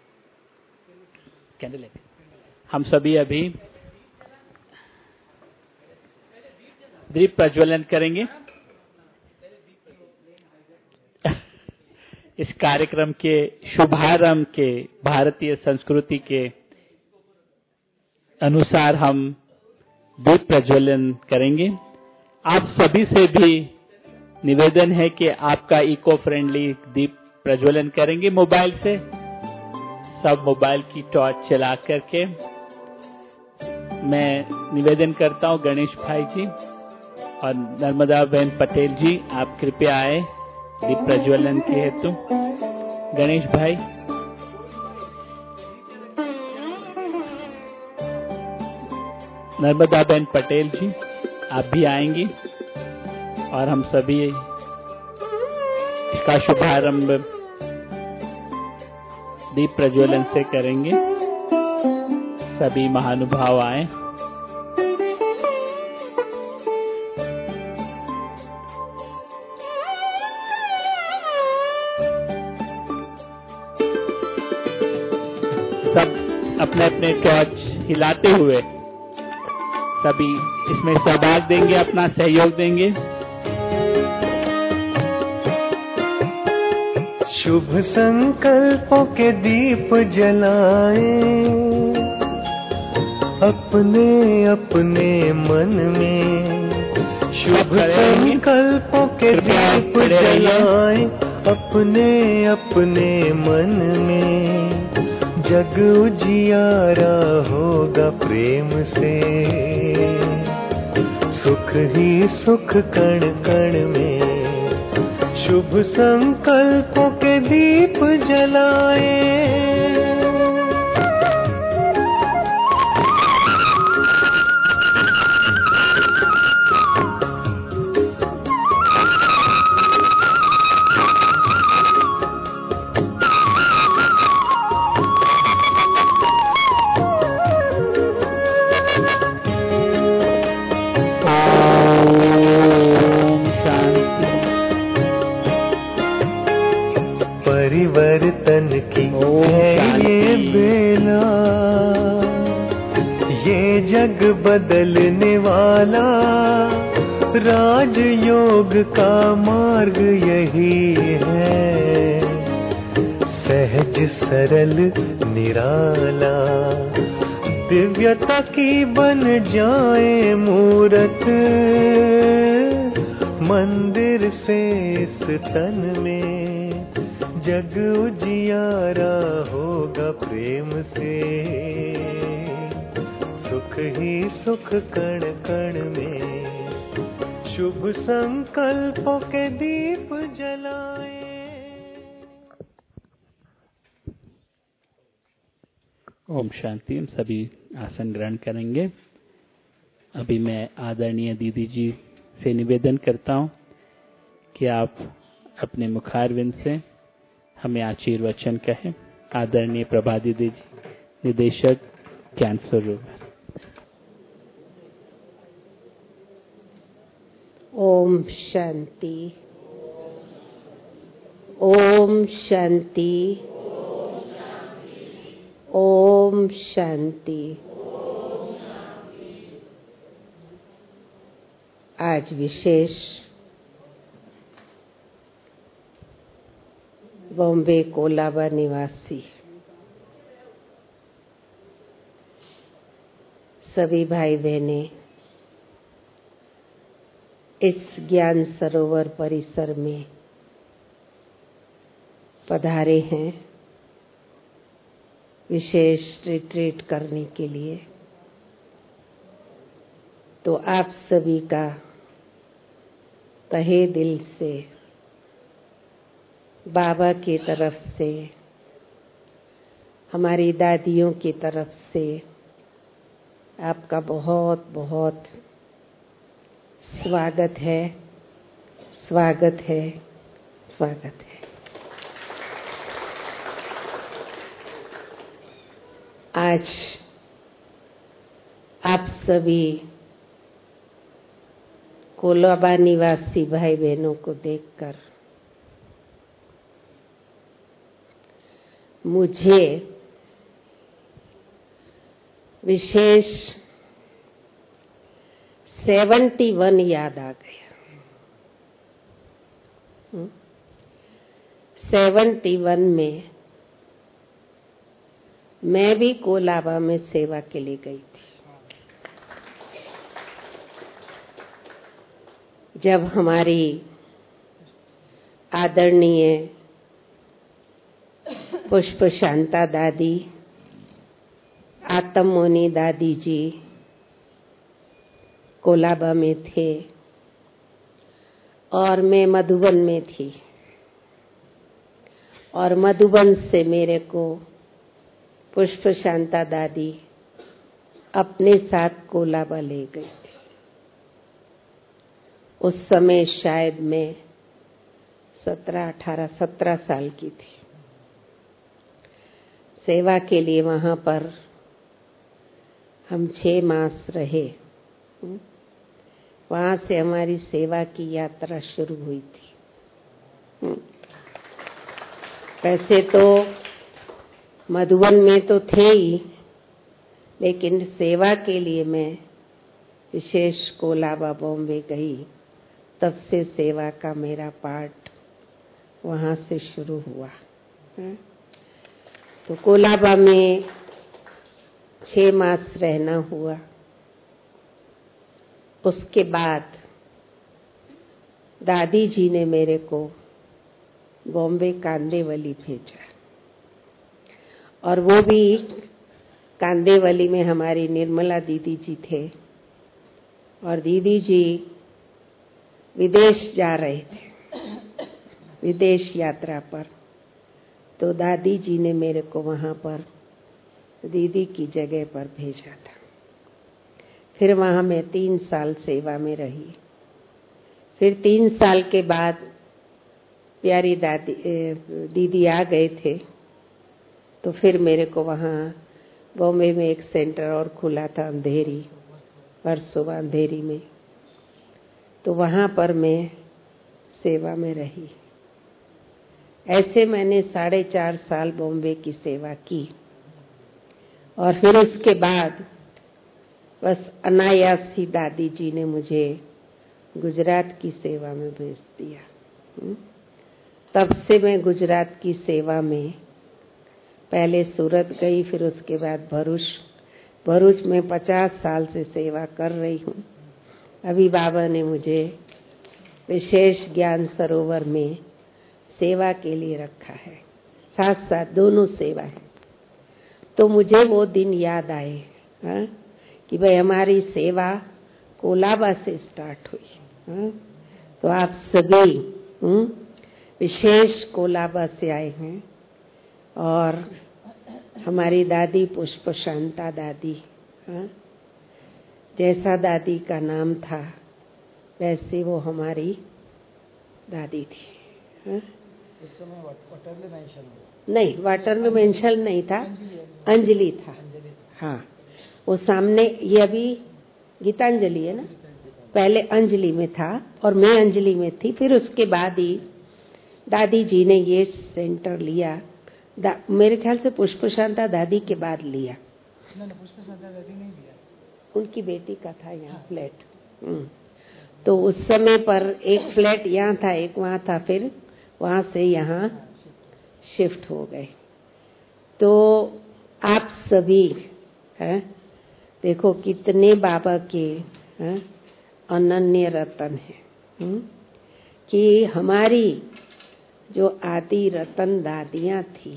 कैंडल हम सभी अभी दीप प्रज्वलन करेंगे। इस कार्यक्रम के शुभारंभ के भारतीय संस्कृति के अनुसार हम दीप प्रज्वलन करेंगे। आप सभी से भी निवेदन है कि आपका इको फ्रेंडली दीप प्रज्वलन करेंगे मोबाइल से। सब मोबाइल की टॉर्च चला करके मैं निवेदन करता हूं गणेश भाई जी और नर्मदा बहन पटेल जी, आप कृपया आए दीप प्रज्वलन के हेतु। गणेश भाई, नर्मदा बहन पटेल जी, आप भी आएंगी और हम सभी इसका शुभारंभ दीप प्रज्वलन से करेंगे। सभी महानुभाव आए। सब अपने अपने टॉर्च हिलाते हुए सभी इसमें सहभाग देंगे, अपना सहयोग देंगे। शुभ संकल्पों के दीप जलाएं अपने अपने मन में। शुभ संकल्पों के दीप जलाएं अपने अपने मन में। जग उजियारा होगा प्रेम से, सुख ही सुख कण कण में। शुभ संकल्पों के दीप जलाएं। परिवर्तन की है ये बेला, ये जग बदलने वाला। राजयोग का मार्ग यही है, सहज सरल निराला। दिव्यता की बन जाए मूरत, मंदिर से इस तन में। जग उजियारा होगा प्रेम से, सुख ही सुख कण कण में। शुभ संकल्पों के दीप जलाएं। ओम शांति। हम सभी आसन ग्रहण करेंगे। अभी मैं आदरणीय दीदी जी से निवेदन करता हूं कि आप अपने मुखारविंद से हमें आशीर्वचन कहें। आदरणीय प्रभा दीदी जी, निदेशक ज्ञान स्वरूप। ओम शांति, ओम शांति, ओम शांति। आज विशेष बॉम्बे कोलाबा निवासी सभी भाई बहनें इस ज्ञान सरोवर परिसर में पधारे हैं विशेष रिट्रीट करने के लिए। तो आप सभी का तहे दिल से बाबा की तरफ से, हमारी दादियों की तरफ से आपका बहुत बहुत स्वागत है, स्वागत है, स्वागत है। आज आप सभी कोलाबा निवासी भाई बहनों को देखकर मुझे विशेष सेवेंटी वन याद आ गया। सेवेंटी वन में मैं भी कोलाबा में सेवा के लिए गई थी। जब हमारी आदरणीय पुष्प शांता दादी, आत्म मोनी दादी जी कोलाबा में थे और मैं मधुबन में थी, और मधुबन से मेरे को पुष्प शांता दादी अपने साथ कोलाबा ले गई थी। उस समय शायद मैं सत्रह अठारह सत्रह साल की थी। सेवा के लिए वहां पर हम छह मास रहे। वहां से हमारी सेवा की यात्रा शुरू हुई थी। वैसे तो मधुबन में तो थे ही, लेकिन सेवा के लिए मैं विशेष कोलाबा बॉम्बे गई। तब से सेवा का मेरा पार्ट वहां से शुरू हुआ। तो कोलाबा में छह मास रहना हुआ। उसके बाद दादी जी ने मेरे को बॉम्बे कांदेवली भेजा, और वो भी कांदेवली में हमारी निर्मला दीदी जी थे, और दीदी जी विदेश जा रहे थे, विदेश यात्रा पर। तो दादी जी ने मेरे को वहां पर दीदी की जगह पर भेजा था। फिर वहां मैं तीन साल सेवा में रही। फिर तीन साल के बाद प्यारी दादी दीदी आ गए थे, तो फिर मेरे को वहां बॉम्बे में एक सेंटर और खुला था, अंधेरी, वर्सोवा अंधेरी में। तो वहां पर मैं सेवा में रही। ऐसे मैंने साढ़े चार साल बॉम्बे की सेवा की, और फिर उसके बाद बस अनायास ही दादी जी ने मुझे गुजरात की सेवा में भेज दिया। तब से मैं गुजरात की सेवा में पहले सूरत गई, फिर उसके बाद भरूच। भरूच में पचास साल से सेवा कर रही हूँ। अभी बाबा ने मुझे विशेष ज्ञान सरोवर में सेवा के लिए रखा है, साथ साथ दोनों सेवा है। तो मुझे वो दिन याद आए, हा? कि भाई हमारी सेवा कोलाबा से स्टार्ट हुई। हा? तो आप सभी हुँ? विशेष कोलाबा से आए हैं, और हमारी दादी पुष्प शांता दादी, हा? जैसा दादी का नाम था वैसे वो हमारी दादी थी। हा? उस समय वाटरलू मेंशन नहीं, वाटरलू मेंशन नहीं था, अंजलि था। हाँ, वो सामने, ये अभी गीतांजलि है ना, पहले अंजलि में था और मैं अंजलि में थी। फिर उसके बाद ही दादी जी ने ये सेंटर लिया। मेरे ख्याल से पुष्प शांता दादी के बाद लिया। पुष्प शांता दादी नहीं लिया, उनकी बेटी का था यहाँ फ्लैट। तो उस समय पर एक फ्लैट यहाँ था, एक वहाँ था, फिर वहां से यहाँ शिफ्ट हो गए। तो आप सभी है, देखो कितने बाबा के है, अनन्य रतन है, कि हमारी जो आदि रतन दादियां थी,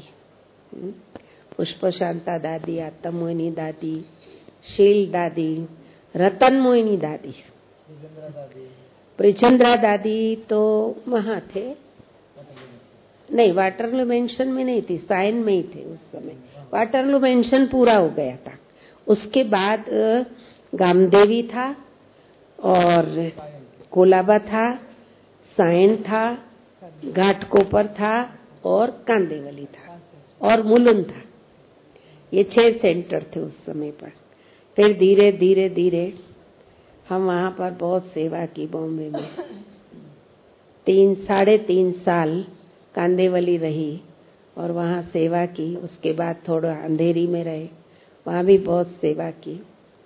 पुष्प शांता दादी, आता मोहिनी दादी, शील दादी, रतन मोहिनी दादी, ब्रिजेंद्रा दादी तो वहां थे, नहीं वाटरलू मेंशन में नहीं थी, साइन में ही थे उस समय। वाटरलू मेंशन पूरा हो गया था। उसके बाद गामदेवी था, और कोलाबा था, साइन था, घाटकोपर था, और कांदेवली था, और मुलुन था। ये छह सेंटर थे उस समय पर। फिर धीरे धीरे धीरे हम वहां पर बहुत सेवा की बॉम्बे में। तीन साढ़े तीन साल कांदेवली रही और वहाँ सेवा की। उसके बाद थोड़ा अंधेरी में रहे, वहाँ भी बहुत सेवा की।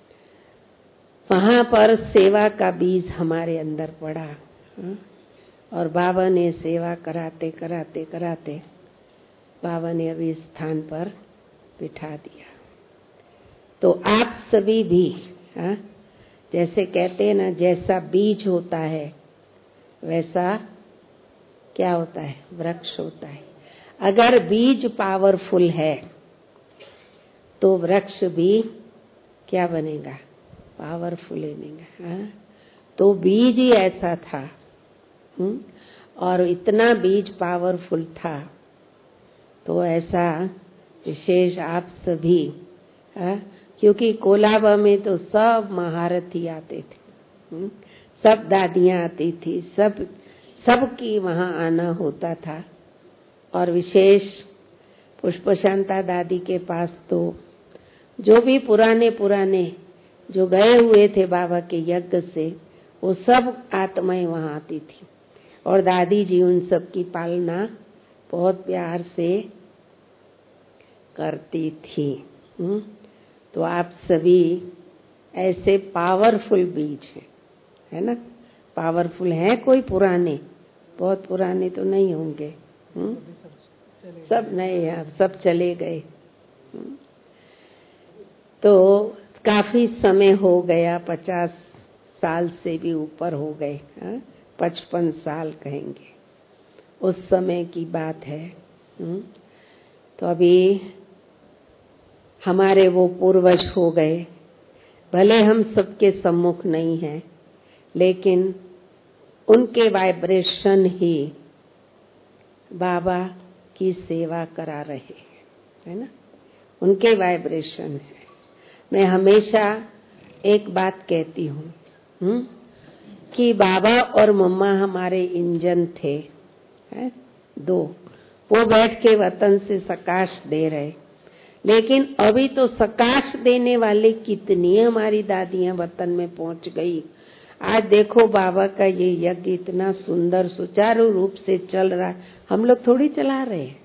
वहाँ पर सेवा का बीज हमारे अंदर पड़ा, और बाबा ने सेवा कराते कराते कराते बाबा ने अभी इस स्थान पर बिठा दिया। तो आप सभी भी हा? जैसे कहते हैं ना, जैसा बीज होता है वैसा क्या होता है, वृक्ष होता है। अगर बीज पावरफुल है तो वृक्ष भी क्या बनेगा, पावरफुल बनेगा। हाँ? तो बीज ही ऐसा था, हुँ? और इतना बीज पावरफुल था, तो ऐसा विशेष आप सभी हाँ? क्योंकि कोलाबा में तो सब महारथी आते थे, सब दादियां आती थी, सब सबकी वहां आना होता था। और विशेष पुष्पशांता दादी के पास तो जो भी पुराने पुराने जो गए हुए थे बाबा के यज्ञ से, वो सब आत्माएं वहां आती थी और दादी जी उन सब की पालना बहुत प्यार से करती थी। हुँ? तो आप सभी ऐसे पावरफुल बीज हैं, है ना? पावरफुल हैं कोई पुराने, बहुत पुराने तो नहीं होंगे। हुँ? सब नए हैं, सब चले गए। तो काफी समय हो गया, पचास साल से भी ऊपर हो गए, पचपन साल कहेंगे, उस समय की बात है। हुँ? तो अभी हमारे वो पूर्वज हो गए, भले हम सबके सम्मुख नहीं हैं, लेकिन उनके वाइब्रेशन ही बाबा की सेवा करा रहे हैं, है ना? उनके वाइब्रेशन है। मैं हमेशा एक बात कहती हूँ हुँ? कि बाबा और मम्मा हमारे इंजन थे, है? दो, वो बैठ के वतन से सकाश दे रहे, लेकिन अभी तो सकाश देने वाले कितनी हमारी दादियां वतन में पहुंच गई। आज देखो बाबा का ये यज्ञ इतना सुंदर सुचारू रूप से चल रहा है, हम लोग थोड़ी चला रहे हैं।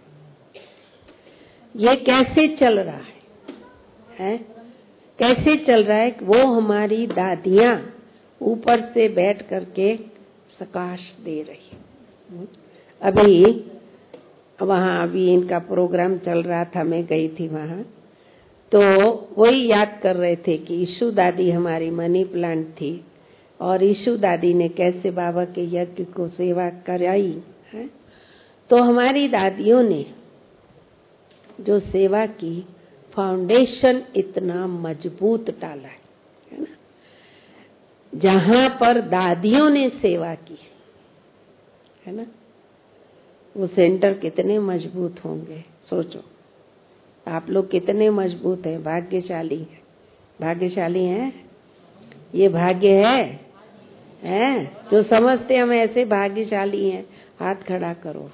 ये कैसे चल रहा है, है? कैसे चल रहा है? वो हमारी दादियां ऊपर से बैठ करके सकाश दे रही। अभी वहाँ अभी इनका प्रोग्राम चल रहा था, मैं गई थी वहाँ, तो वही याद कर रहे थे कि ईशु दादी हमारी मनी प्लांट थी और ईशु दादी ने कैसे बाबा के यज्ञ को सेवा कराई है। तो हमारी दादियों ने जो सेवा की, फाउंडेशन इतना मजबूत डाला है, है ना? जहाँ पर दादियों ने सेवा की, है ना, वो सेंटर कितने मजबूत होंगे। सोचो आप लोग कितने मजबूत हैं, भाग्यशाली हैं। भाग्यशाली हैं, ये भाग्य है, हैं? जो समझते हम ऐसे भाग्यशाली हैं, हाथ खड़ा करो।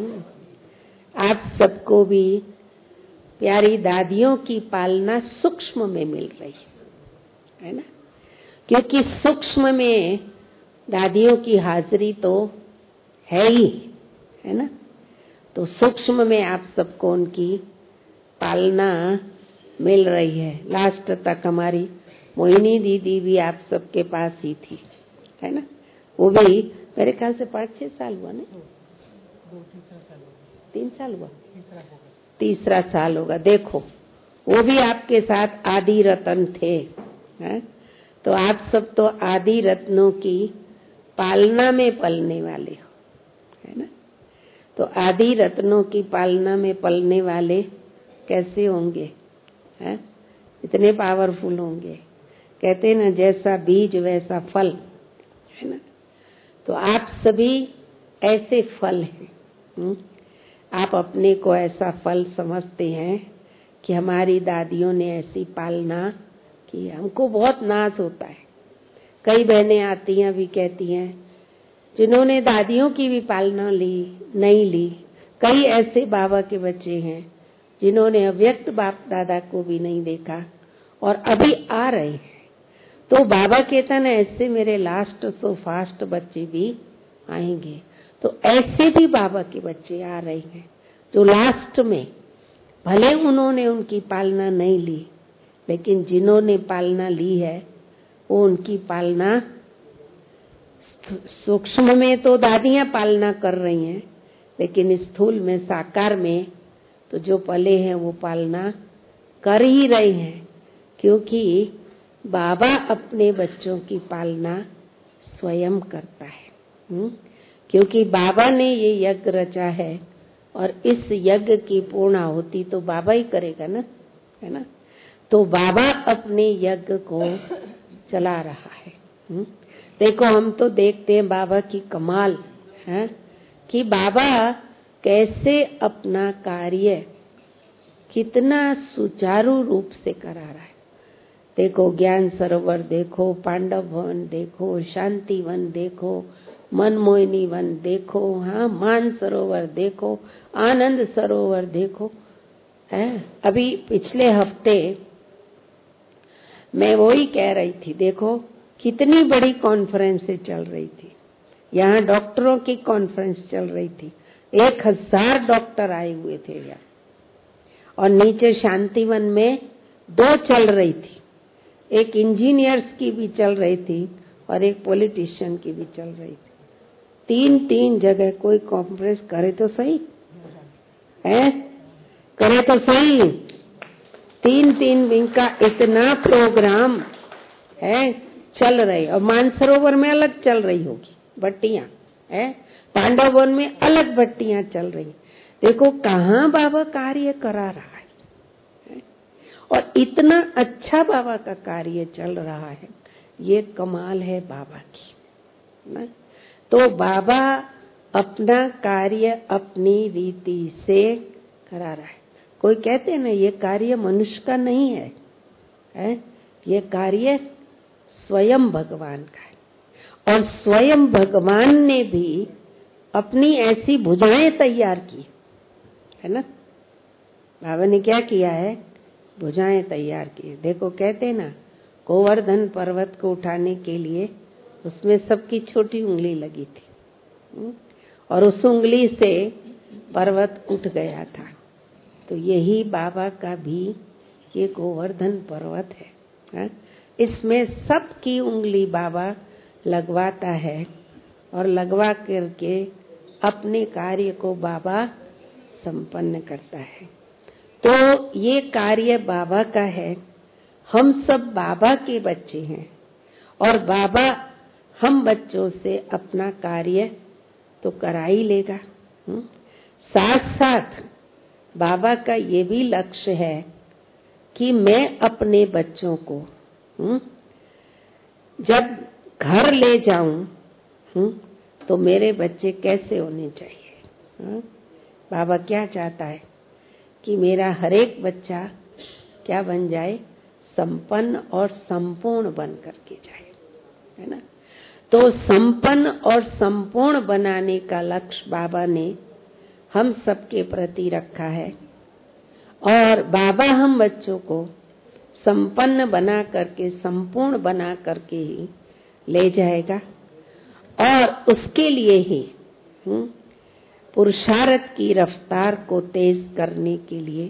आप सबको भी प्यारी दादियों की पालना सूक्ष्म में मिल रही है, है ना? क्योंकि सूक्ष्म में दादियों की हाजिरी तो है ही, है ना? तो सूक्ष्म में आप सबको उनकी पालना मिल रही है। लास्ट तक हमारी मोहिनी दीदी भी आप सबके पास ही थी, है ना? वो भी मेरे ख्याल से पाँच छह साल हुआ ना, तीन साल हुआ, तीसरा साल होगा। देखो वो भी आपके साथ आदि रत्न थे, है? तो आप सब तो आदि रत्नों की पालना में पलने वाले हो, है ना? तो आदि रत्नों की पालना में पलने वाले कैसे होंगे, हैं? इतने पावरफुल होंगे। कहते हैं ना, जैसा बीज वैसा फल, है ना? तो आप सभी ऐसे फल हैं। हुँ? आप अपने को ऐसा फल समझते हैं कि हमारी दादियों ने ऐसी पालना की। हमको बहुत नाज होता है। कई बहनें आती हैं भी कहती हैं जिन्होंने दादियों की भी पालना ली नहीं ली। कई ऐसे बाबा के बच्चे हैं जिन्होंने अव्यक्त बाप दादा को भी नहीं देखा और अभी आ रहे हैं। तो बाबा कहता ना, ऐसे मेरे लास्ट सो फास्ट बच्चे भी आएंगे। तो ऐसे भी बाबा के बच्चे आ रहे हैं जो लास्ट में, भले उन्होंने उनकी पालना नहीं ली, लेकिन जिन्होंने पालना ली है वो उनकी पालना सूक्ष्म में तो दादियां पालना कर रही हैं, लेकिन स्थूल में, साकार में तो जो पले हैं वो पालना कर ही रहे हैं। क्योंकि बाबा अपने बच्चों की पालना स्वयं करता है। हुँ? क्योंकि बाबा ने ये यज्ञ रचा है और इस यज्ञ की पूर्ण आहुति तो बाबा ही करेगा ना, है ना? तो बाबा अपने यज्ञ को चला रहा है। हुँ? देखो हम तो देखते हैं बाबा की कमाल है कि बाबा कैसे अपना कार्य कितना सुचारू रूप से करा रहा है। देखो ज्ञान सरोवर देखो, पांडव वन देखो, शांति वन देखो, मनमोहिनी वन देखो, हाँ मान सरोवर देखो, आनंद सरोवर देखो। है अभी पिछले हफ्ते मैं वही कह रही थी, देखो कितनी बड़ी कॉन्फ्रेंसें चल रही थी। यहाँ डॉक्टरों की कॉन्फ्रेंस चल रही थी, एक हजार डॉक्टर आए हुए थे यहाँ, और नीचे शांतिवन में दो चल रही थी, एक इंजीनियर्स की भी चल रही थी और एक पॉलिटिशियन की भी चल रही थी। तीन तीन जगह कोई कॉन्फ्रेंस करे तो सही है, करे तो सही। तीन तीन दिन का इतना प्रोग्राम है चल रही, और मानसरोवर में अलग चल रही होगी भट्टियां, है पांडव वन में अलग भट्टियां चल रही। देखो कहाँ बाबा कार्य करा रहा है, और इतना अच्छा बाबा का कार्य चल रहा है, ये कमाल है बाबा की ना। तो बाबा अपना कार्य अपनी रीति से करा रहा है। कोई कहते हैं ना ये कार्य मनुष्य का नहीं है, है ये कार्य स्वयं भगवान का है, और स्वयं भगवान ने भी अपनी ऐसी भुजाएं तैयार की है ना। बाबा ने क्या किया है, भुजाएं तैयार की। देखो कहते ना गोवर्धन पर्वत को उठाने के लिए उसमें सबकी छोटी उंगली लगी थी, और उस उंगली से पर्वत उठ गया था। तो यही बाबा का भी ये गोवर्धन पर्वत है, है? इसमें सबकी उंगली बाबा लगवाता है, और लगवा करके अपने कार्य को बाबा संपन्न करता है। तो ये कार्य बाबा का है, हम सब बाबा के बच्चे हैं, और बाबा हम बच्चों से अपना कार्य तो करा ही लेगा। हुँ? साथ साथ बाबा का ये भी लक्ष्य है कि मैं अपने बच्चों को हुँ? जब घर ले जाऊं हुँ? तो मेरे बच्चे कैसे होने चाहिए। हुँ? बाबा क्या चाहता है कि मेरा हर एक बच्चा क्या बन जाए, संपन्न और संपूर्ण बन करके जाए, है ना। तो संपन्न और संपूर्ण बनाने का लक्ष्य बाबा ने हम सबके प्रति रखा है, और बाबा हम बच्चों को संपन्न बना करके संपूर्ण बना करके ही ले जाएगा। और उसके लिए ही पुरुषार्थ की रफ्तार को तेज करने के लिए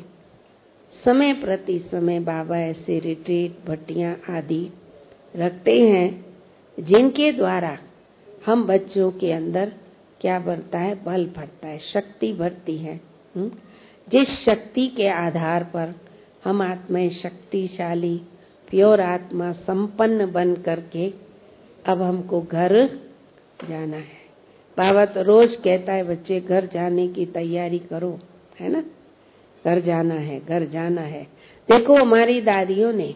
समय प्रति समय बाबा ऐसे रिट्रीट भट्टियां आदि रखते हैं, जिनके द्वारा हम बच्चों के अंदर क्या बढ़ता है, बल बढ़ता है, शक्ति बढ़ती है। जिस शक्ति के आधार पर हम आत्माएं शक्तिशाली प्योर आत्मा संपन्न बन करके अब हमको घर जाना है। बाबा तो रोज कहता है बच्चे घर जाने की तैयारी करो, है ना, घर जाना है, घर जाना है। देखो हमारी दादियों ने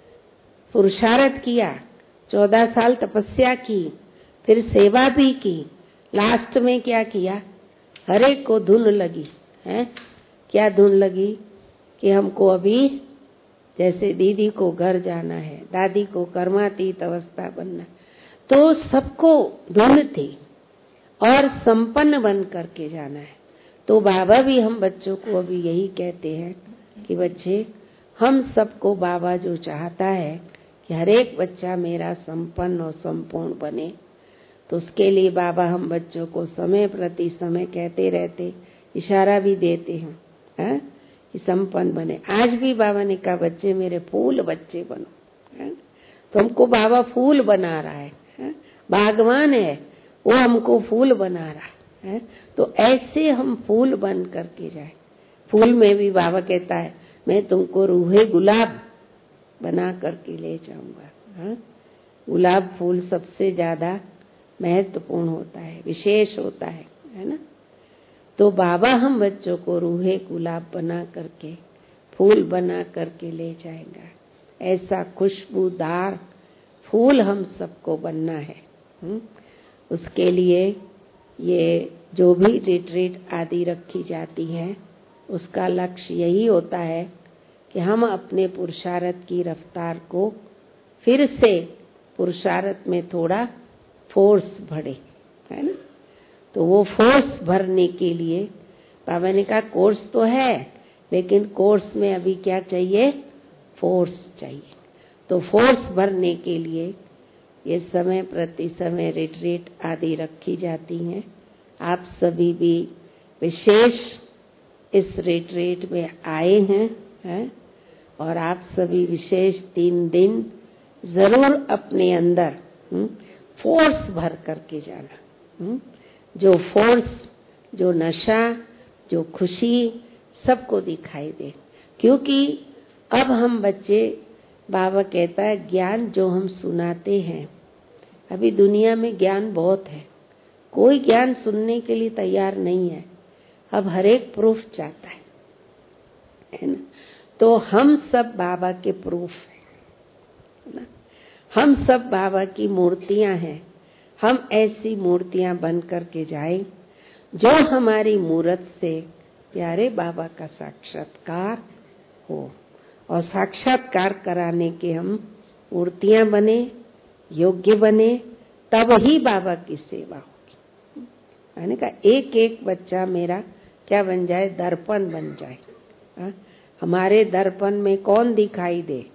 पुरुषार्थ किया, चौदह साल तपस्या की, फिर सेवा भी की, लास्ट में क्या किया, हर एक को धुन लगी है। क्या धुन लगी कि हमको अभी जैसे दीदी को घर जाना है, दादी को कर्मातीत अवस्था बनना, तो सबको धुन थी और संपन्न बन करके जाना है। तो बाबा भी हम बच्चों को अभी यही कहते हैं कि बच्चे हम सबको बाबा जो चाहता है कि हर एक बच्चा मेरा संपन्न और संपूर्ण बने, तो उसके लिए बाबा हम बच्चों को समय प्रति समय कहते रहते, इशारा भी देते हैं, है? कि संपन्न बने। आज भी बाबा ने कहा बच्चे मेरे फूल बच्चे बनो, है? तो हमको बाबा फूल बना रहा है, है? बागवान है वो, हमको फूल बना रहा है। तो ऐसे हम फूल बन करके जाए। फूल में भी बाबा कहता है मैं तुमको रूहे गुलाब बना करके ले जाऊंगा। गुलाब फूल सबसे ज्यादा महत्वपूर्ण होता है, विशेष होता है, है ना। तो बाबा हम बच्चों को रूहे गुलाब बना करके फूल बना करके ले जाएगा। ऐसा खुशबूदार फूल हम सबको बनना है। हुँ? उसके लिए ये जो भी रिट्रीट आदि रखी जाती है उसका लक्ष्य यही होता है कि हम अपने पुरुषार्थ की रफ्तार को फिर से पुरुषार्थ में थोड़ा फोर्स भरे, है ना। तो वो फोर्स भरने के लिए बाबा ने कहा कोर्स तो है, लेकिन कोर्स में अभी क्या चाहिए, फोर्स चाहिए। तो फोर्स भरने के लिए ये समय प्रति समय रिट्रीट आदि रखी जाती हैं। आप सभी भी विशेष इस रिट्रीट में आए हैं, हैं? और आप सभी विशेष तीन दिन जरूर अपने अंदर हुँ? फोर्स भर करके जाना। हुँ? जो फोर्स, जो नशा, जो खुशी सबको दिखाई दे। क्योंकि अब हम बच्चे, बाबा कहता है ज्ञान जो हम सुनाते हैं, अभी दुनिया में ज्ञान बहुत है, कोई ज्ञान सुनने के लिए तैयार नहीं है। अब हर एक प्रूफ चाहता है, है ना। तो हम सब बाबा के प्रूफ हैं ना। हम सब बाबा की मूर्तियां हैं। हम ऐसी मूर्तियां बन करके जाए जो हमारी मूरत से प्यारे बाबा का साक्षात्कार हो, और साक्षात्कार कराने के हम मूर्तियां बने, योग्य बने, तब ही बाबा की सेवा होगी। मैंने कहा एक एक बच्चा मेरा क्या बन जाए, दर्पण बन जाए। हा? हमारे दर्पण में कौन दिखाई दे,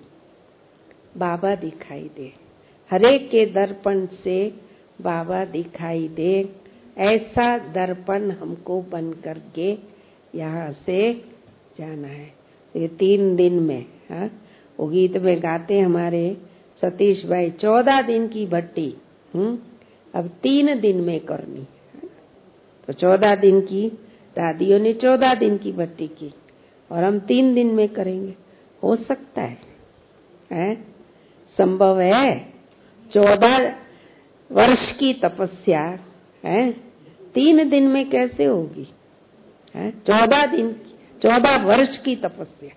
बाबा दिखाई दे। हरेक के दर्पण से बाबा दिखाई दे, ऐसा दर्पण हमको बन करके यहाँ से जाना है। ये तीन दिन में, हाँ, वो गीत में गाते हमारे सतीश भाई, चौदह दिन की भट्टी हम्म अब तीन दिन में करनी। तो चौदह दिन की दादियों ने चौदह दिन की भट्टी की, और हम तीन दिन में करेंगे। हो सकता है, है? संभव है। चौदह वर्ष की तपस्या है, तीन दिन में कैसे होगी? है चौदह दिन, चौदह वर्ष की तपस्या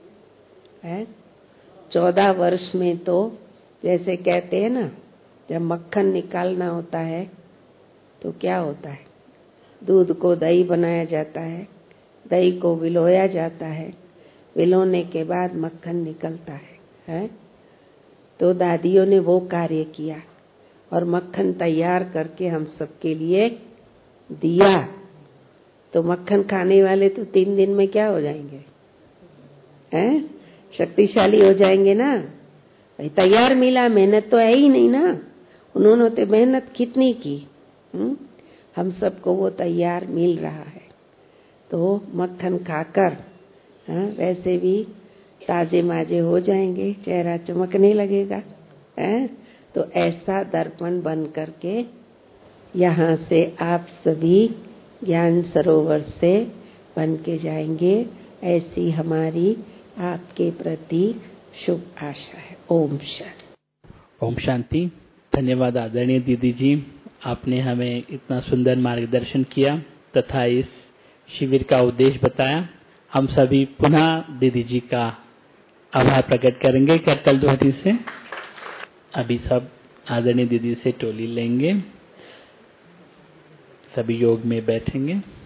है। चौदह वर्ष में तो जैसे कहते हैं ना, जब मक्खन निकालना होता है तो क्या होता है, दूध को दही बनाया जाता है, दही को विलोया जाता है, विलोने के बाद मक्खन निकलता है, है? तो दादियों ने वो कार्य किया और मक्खन तैयार करके हम सबके लिए दिया। तो मक्खन खाने वाले तो तीन दिन में क्या हो जाएंगे, हैं? शक्तिशाली हो जाएंगे ना। भाई तैयार मिला, मेहनत तो है ही नहीं ना। उन्होंने तो मेहनत कितनी की, हुँ? हम सबको वो तैयार मिल रहा है। तो मक्खन खाकर हाँ, वैसे भी ताजे माजे हो जाएंगे, चेहरा चमकने लगेगा, हैं? तो ऐसा दर्पण बन करके यहाँ से आप सभी ज्ञान सरोवर से बन के जाएंगे। ऐसी हमारी आपके प्रति शुभ आशा है। ओम शांति। ओम शांति। धन्यवाद आदरणीय दीदी जी, आपने हमें इतना सुंदर मार्गदर्शन किया तथा इस शिविर का उद्देश्य बताया। हम सभी पुनः दीदी जी का आभार प्रकट करेंगे करतल ध्वनि से। अभी सब आदरणीय दीदी से टोली लेंगे, सभी योग में बैठेंगे।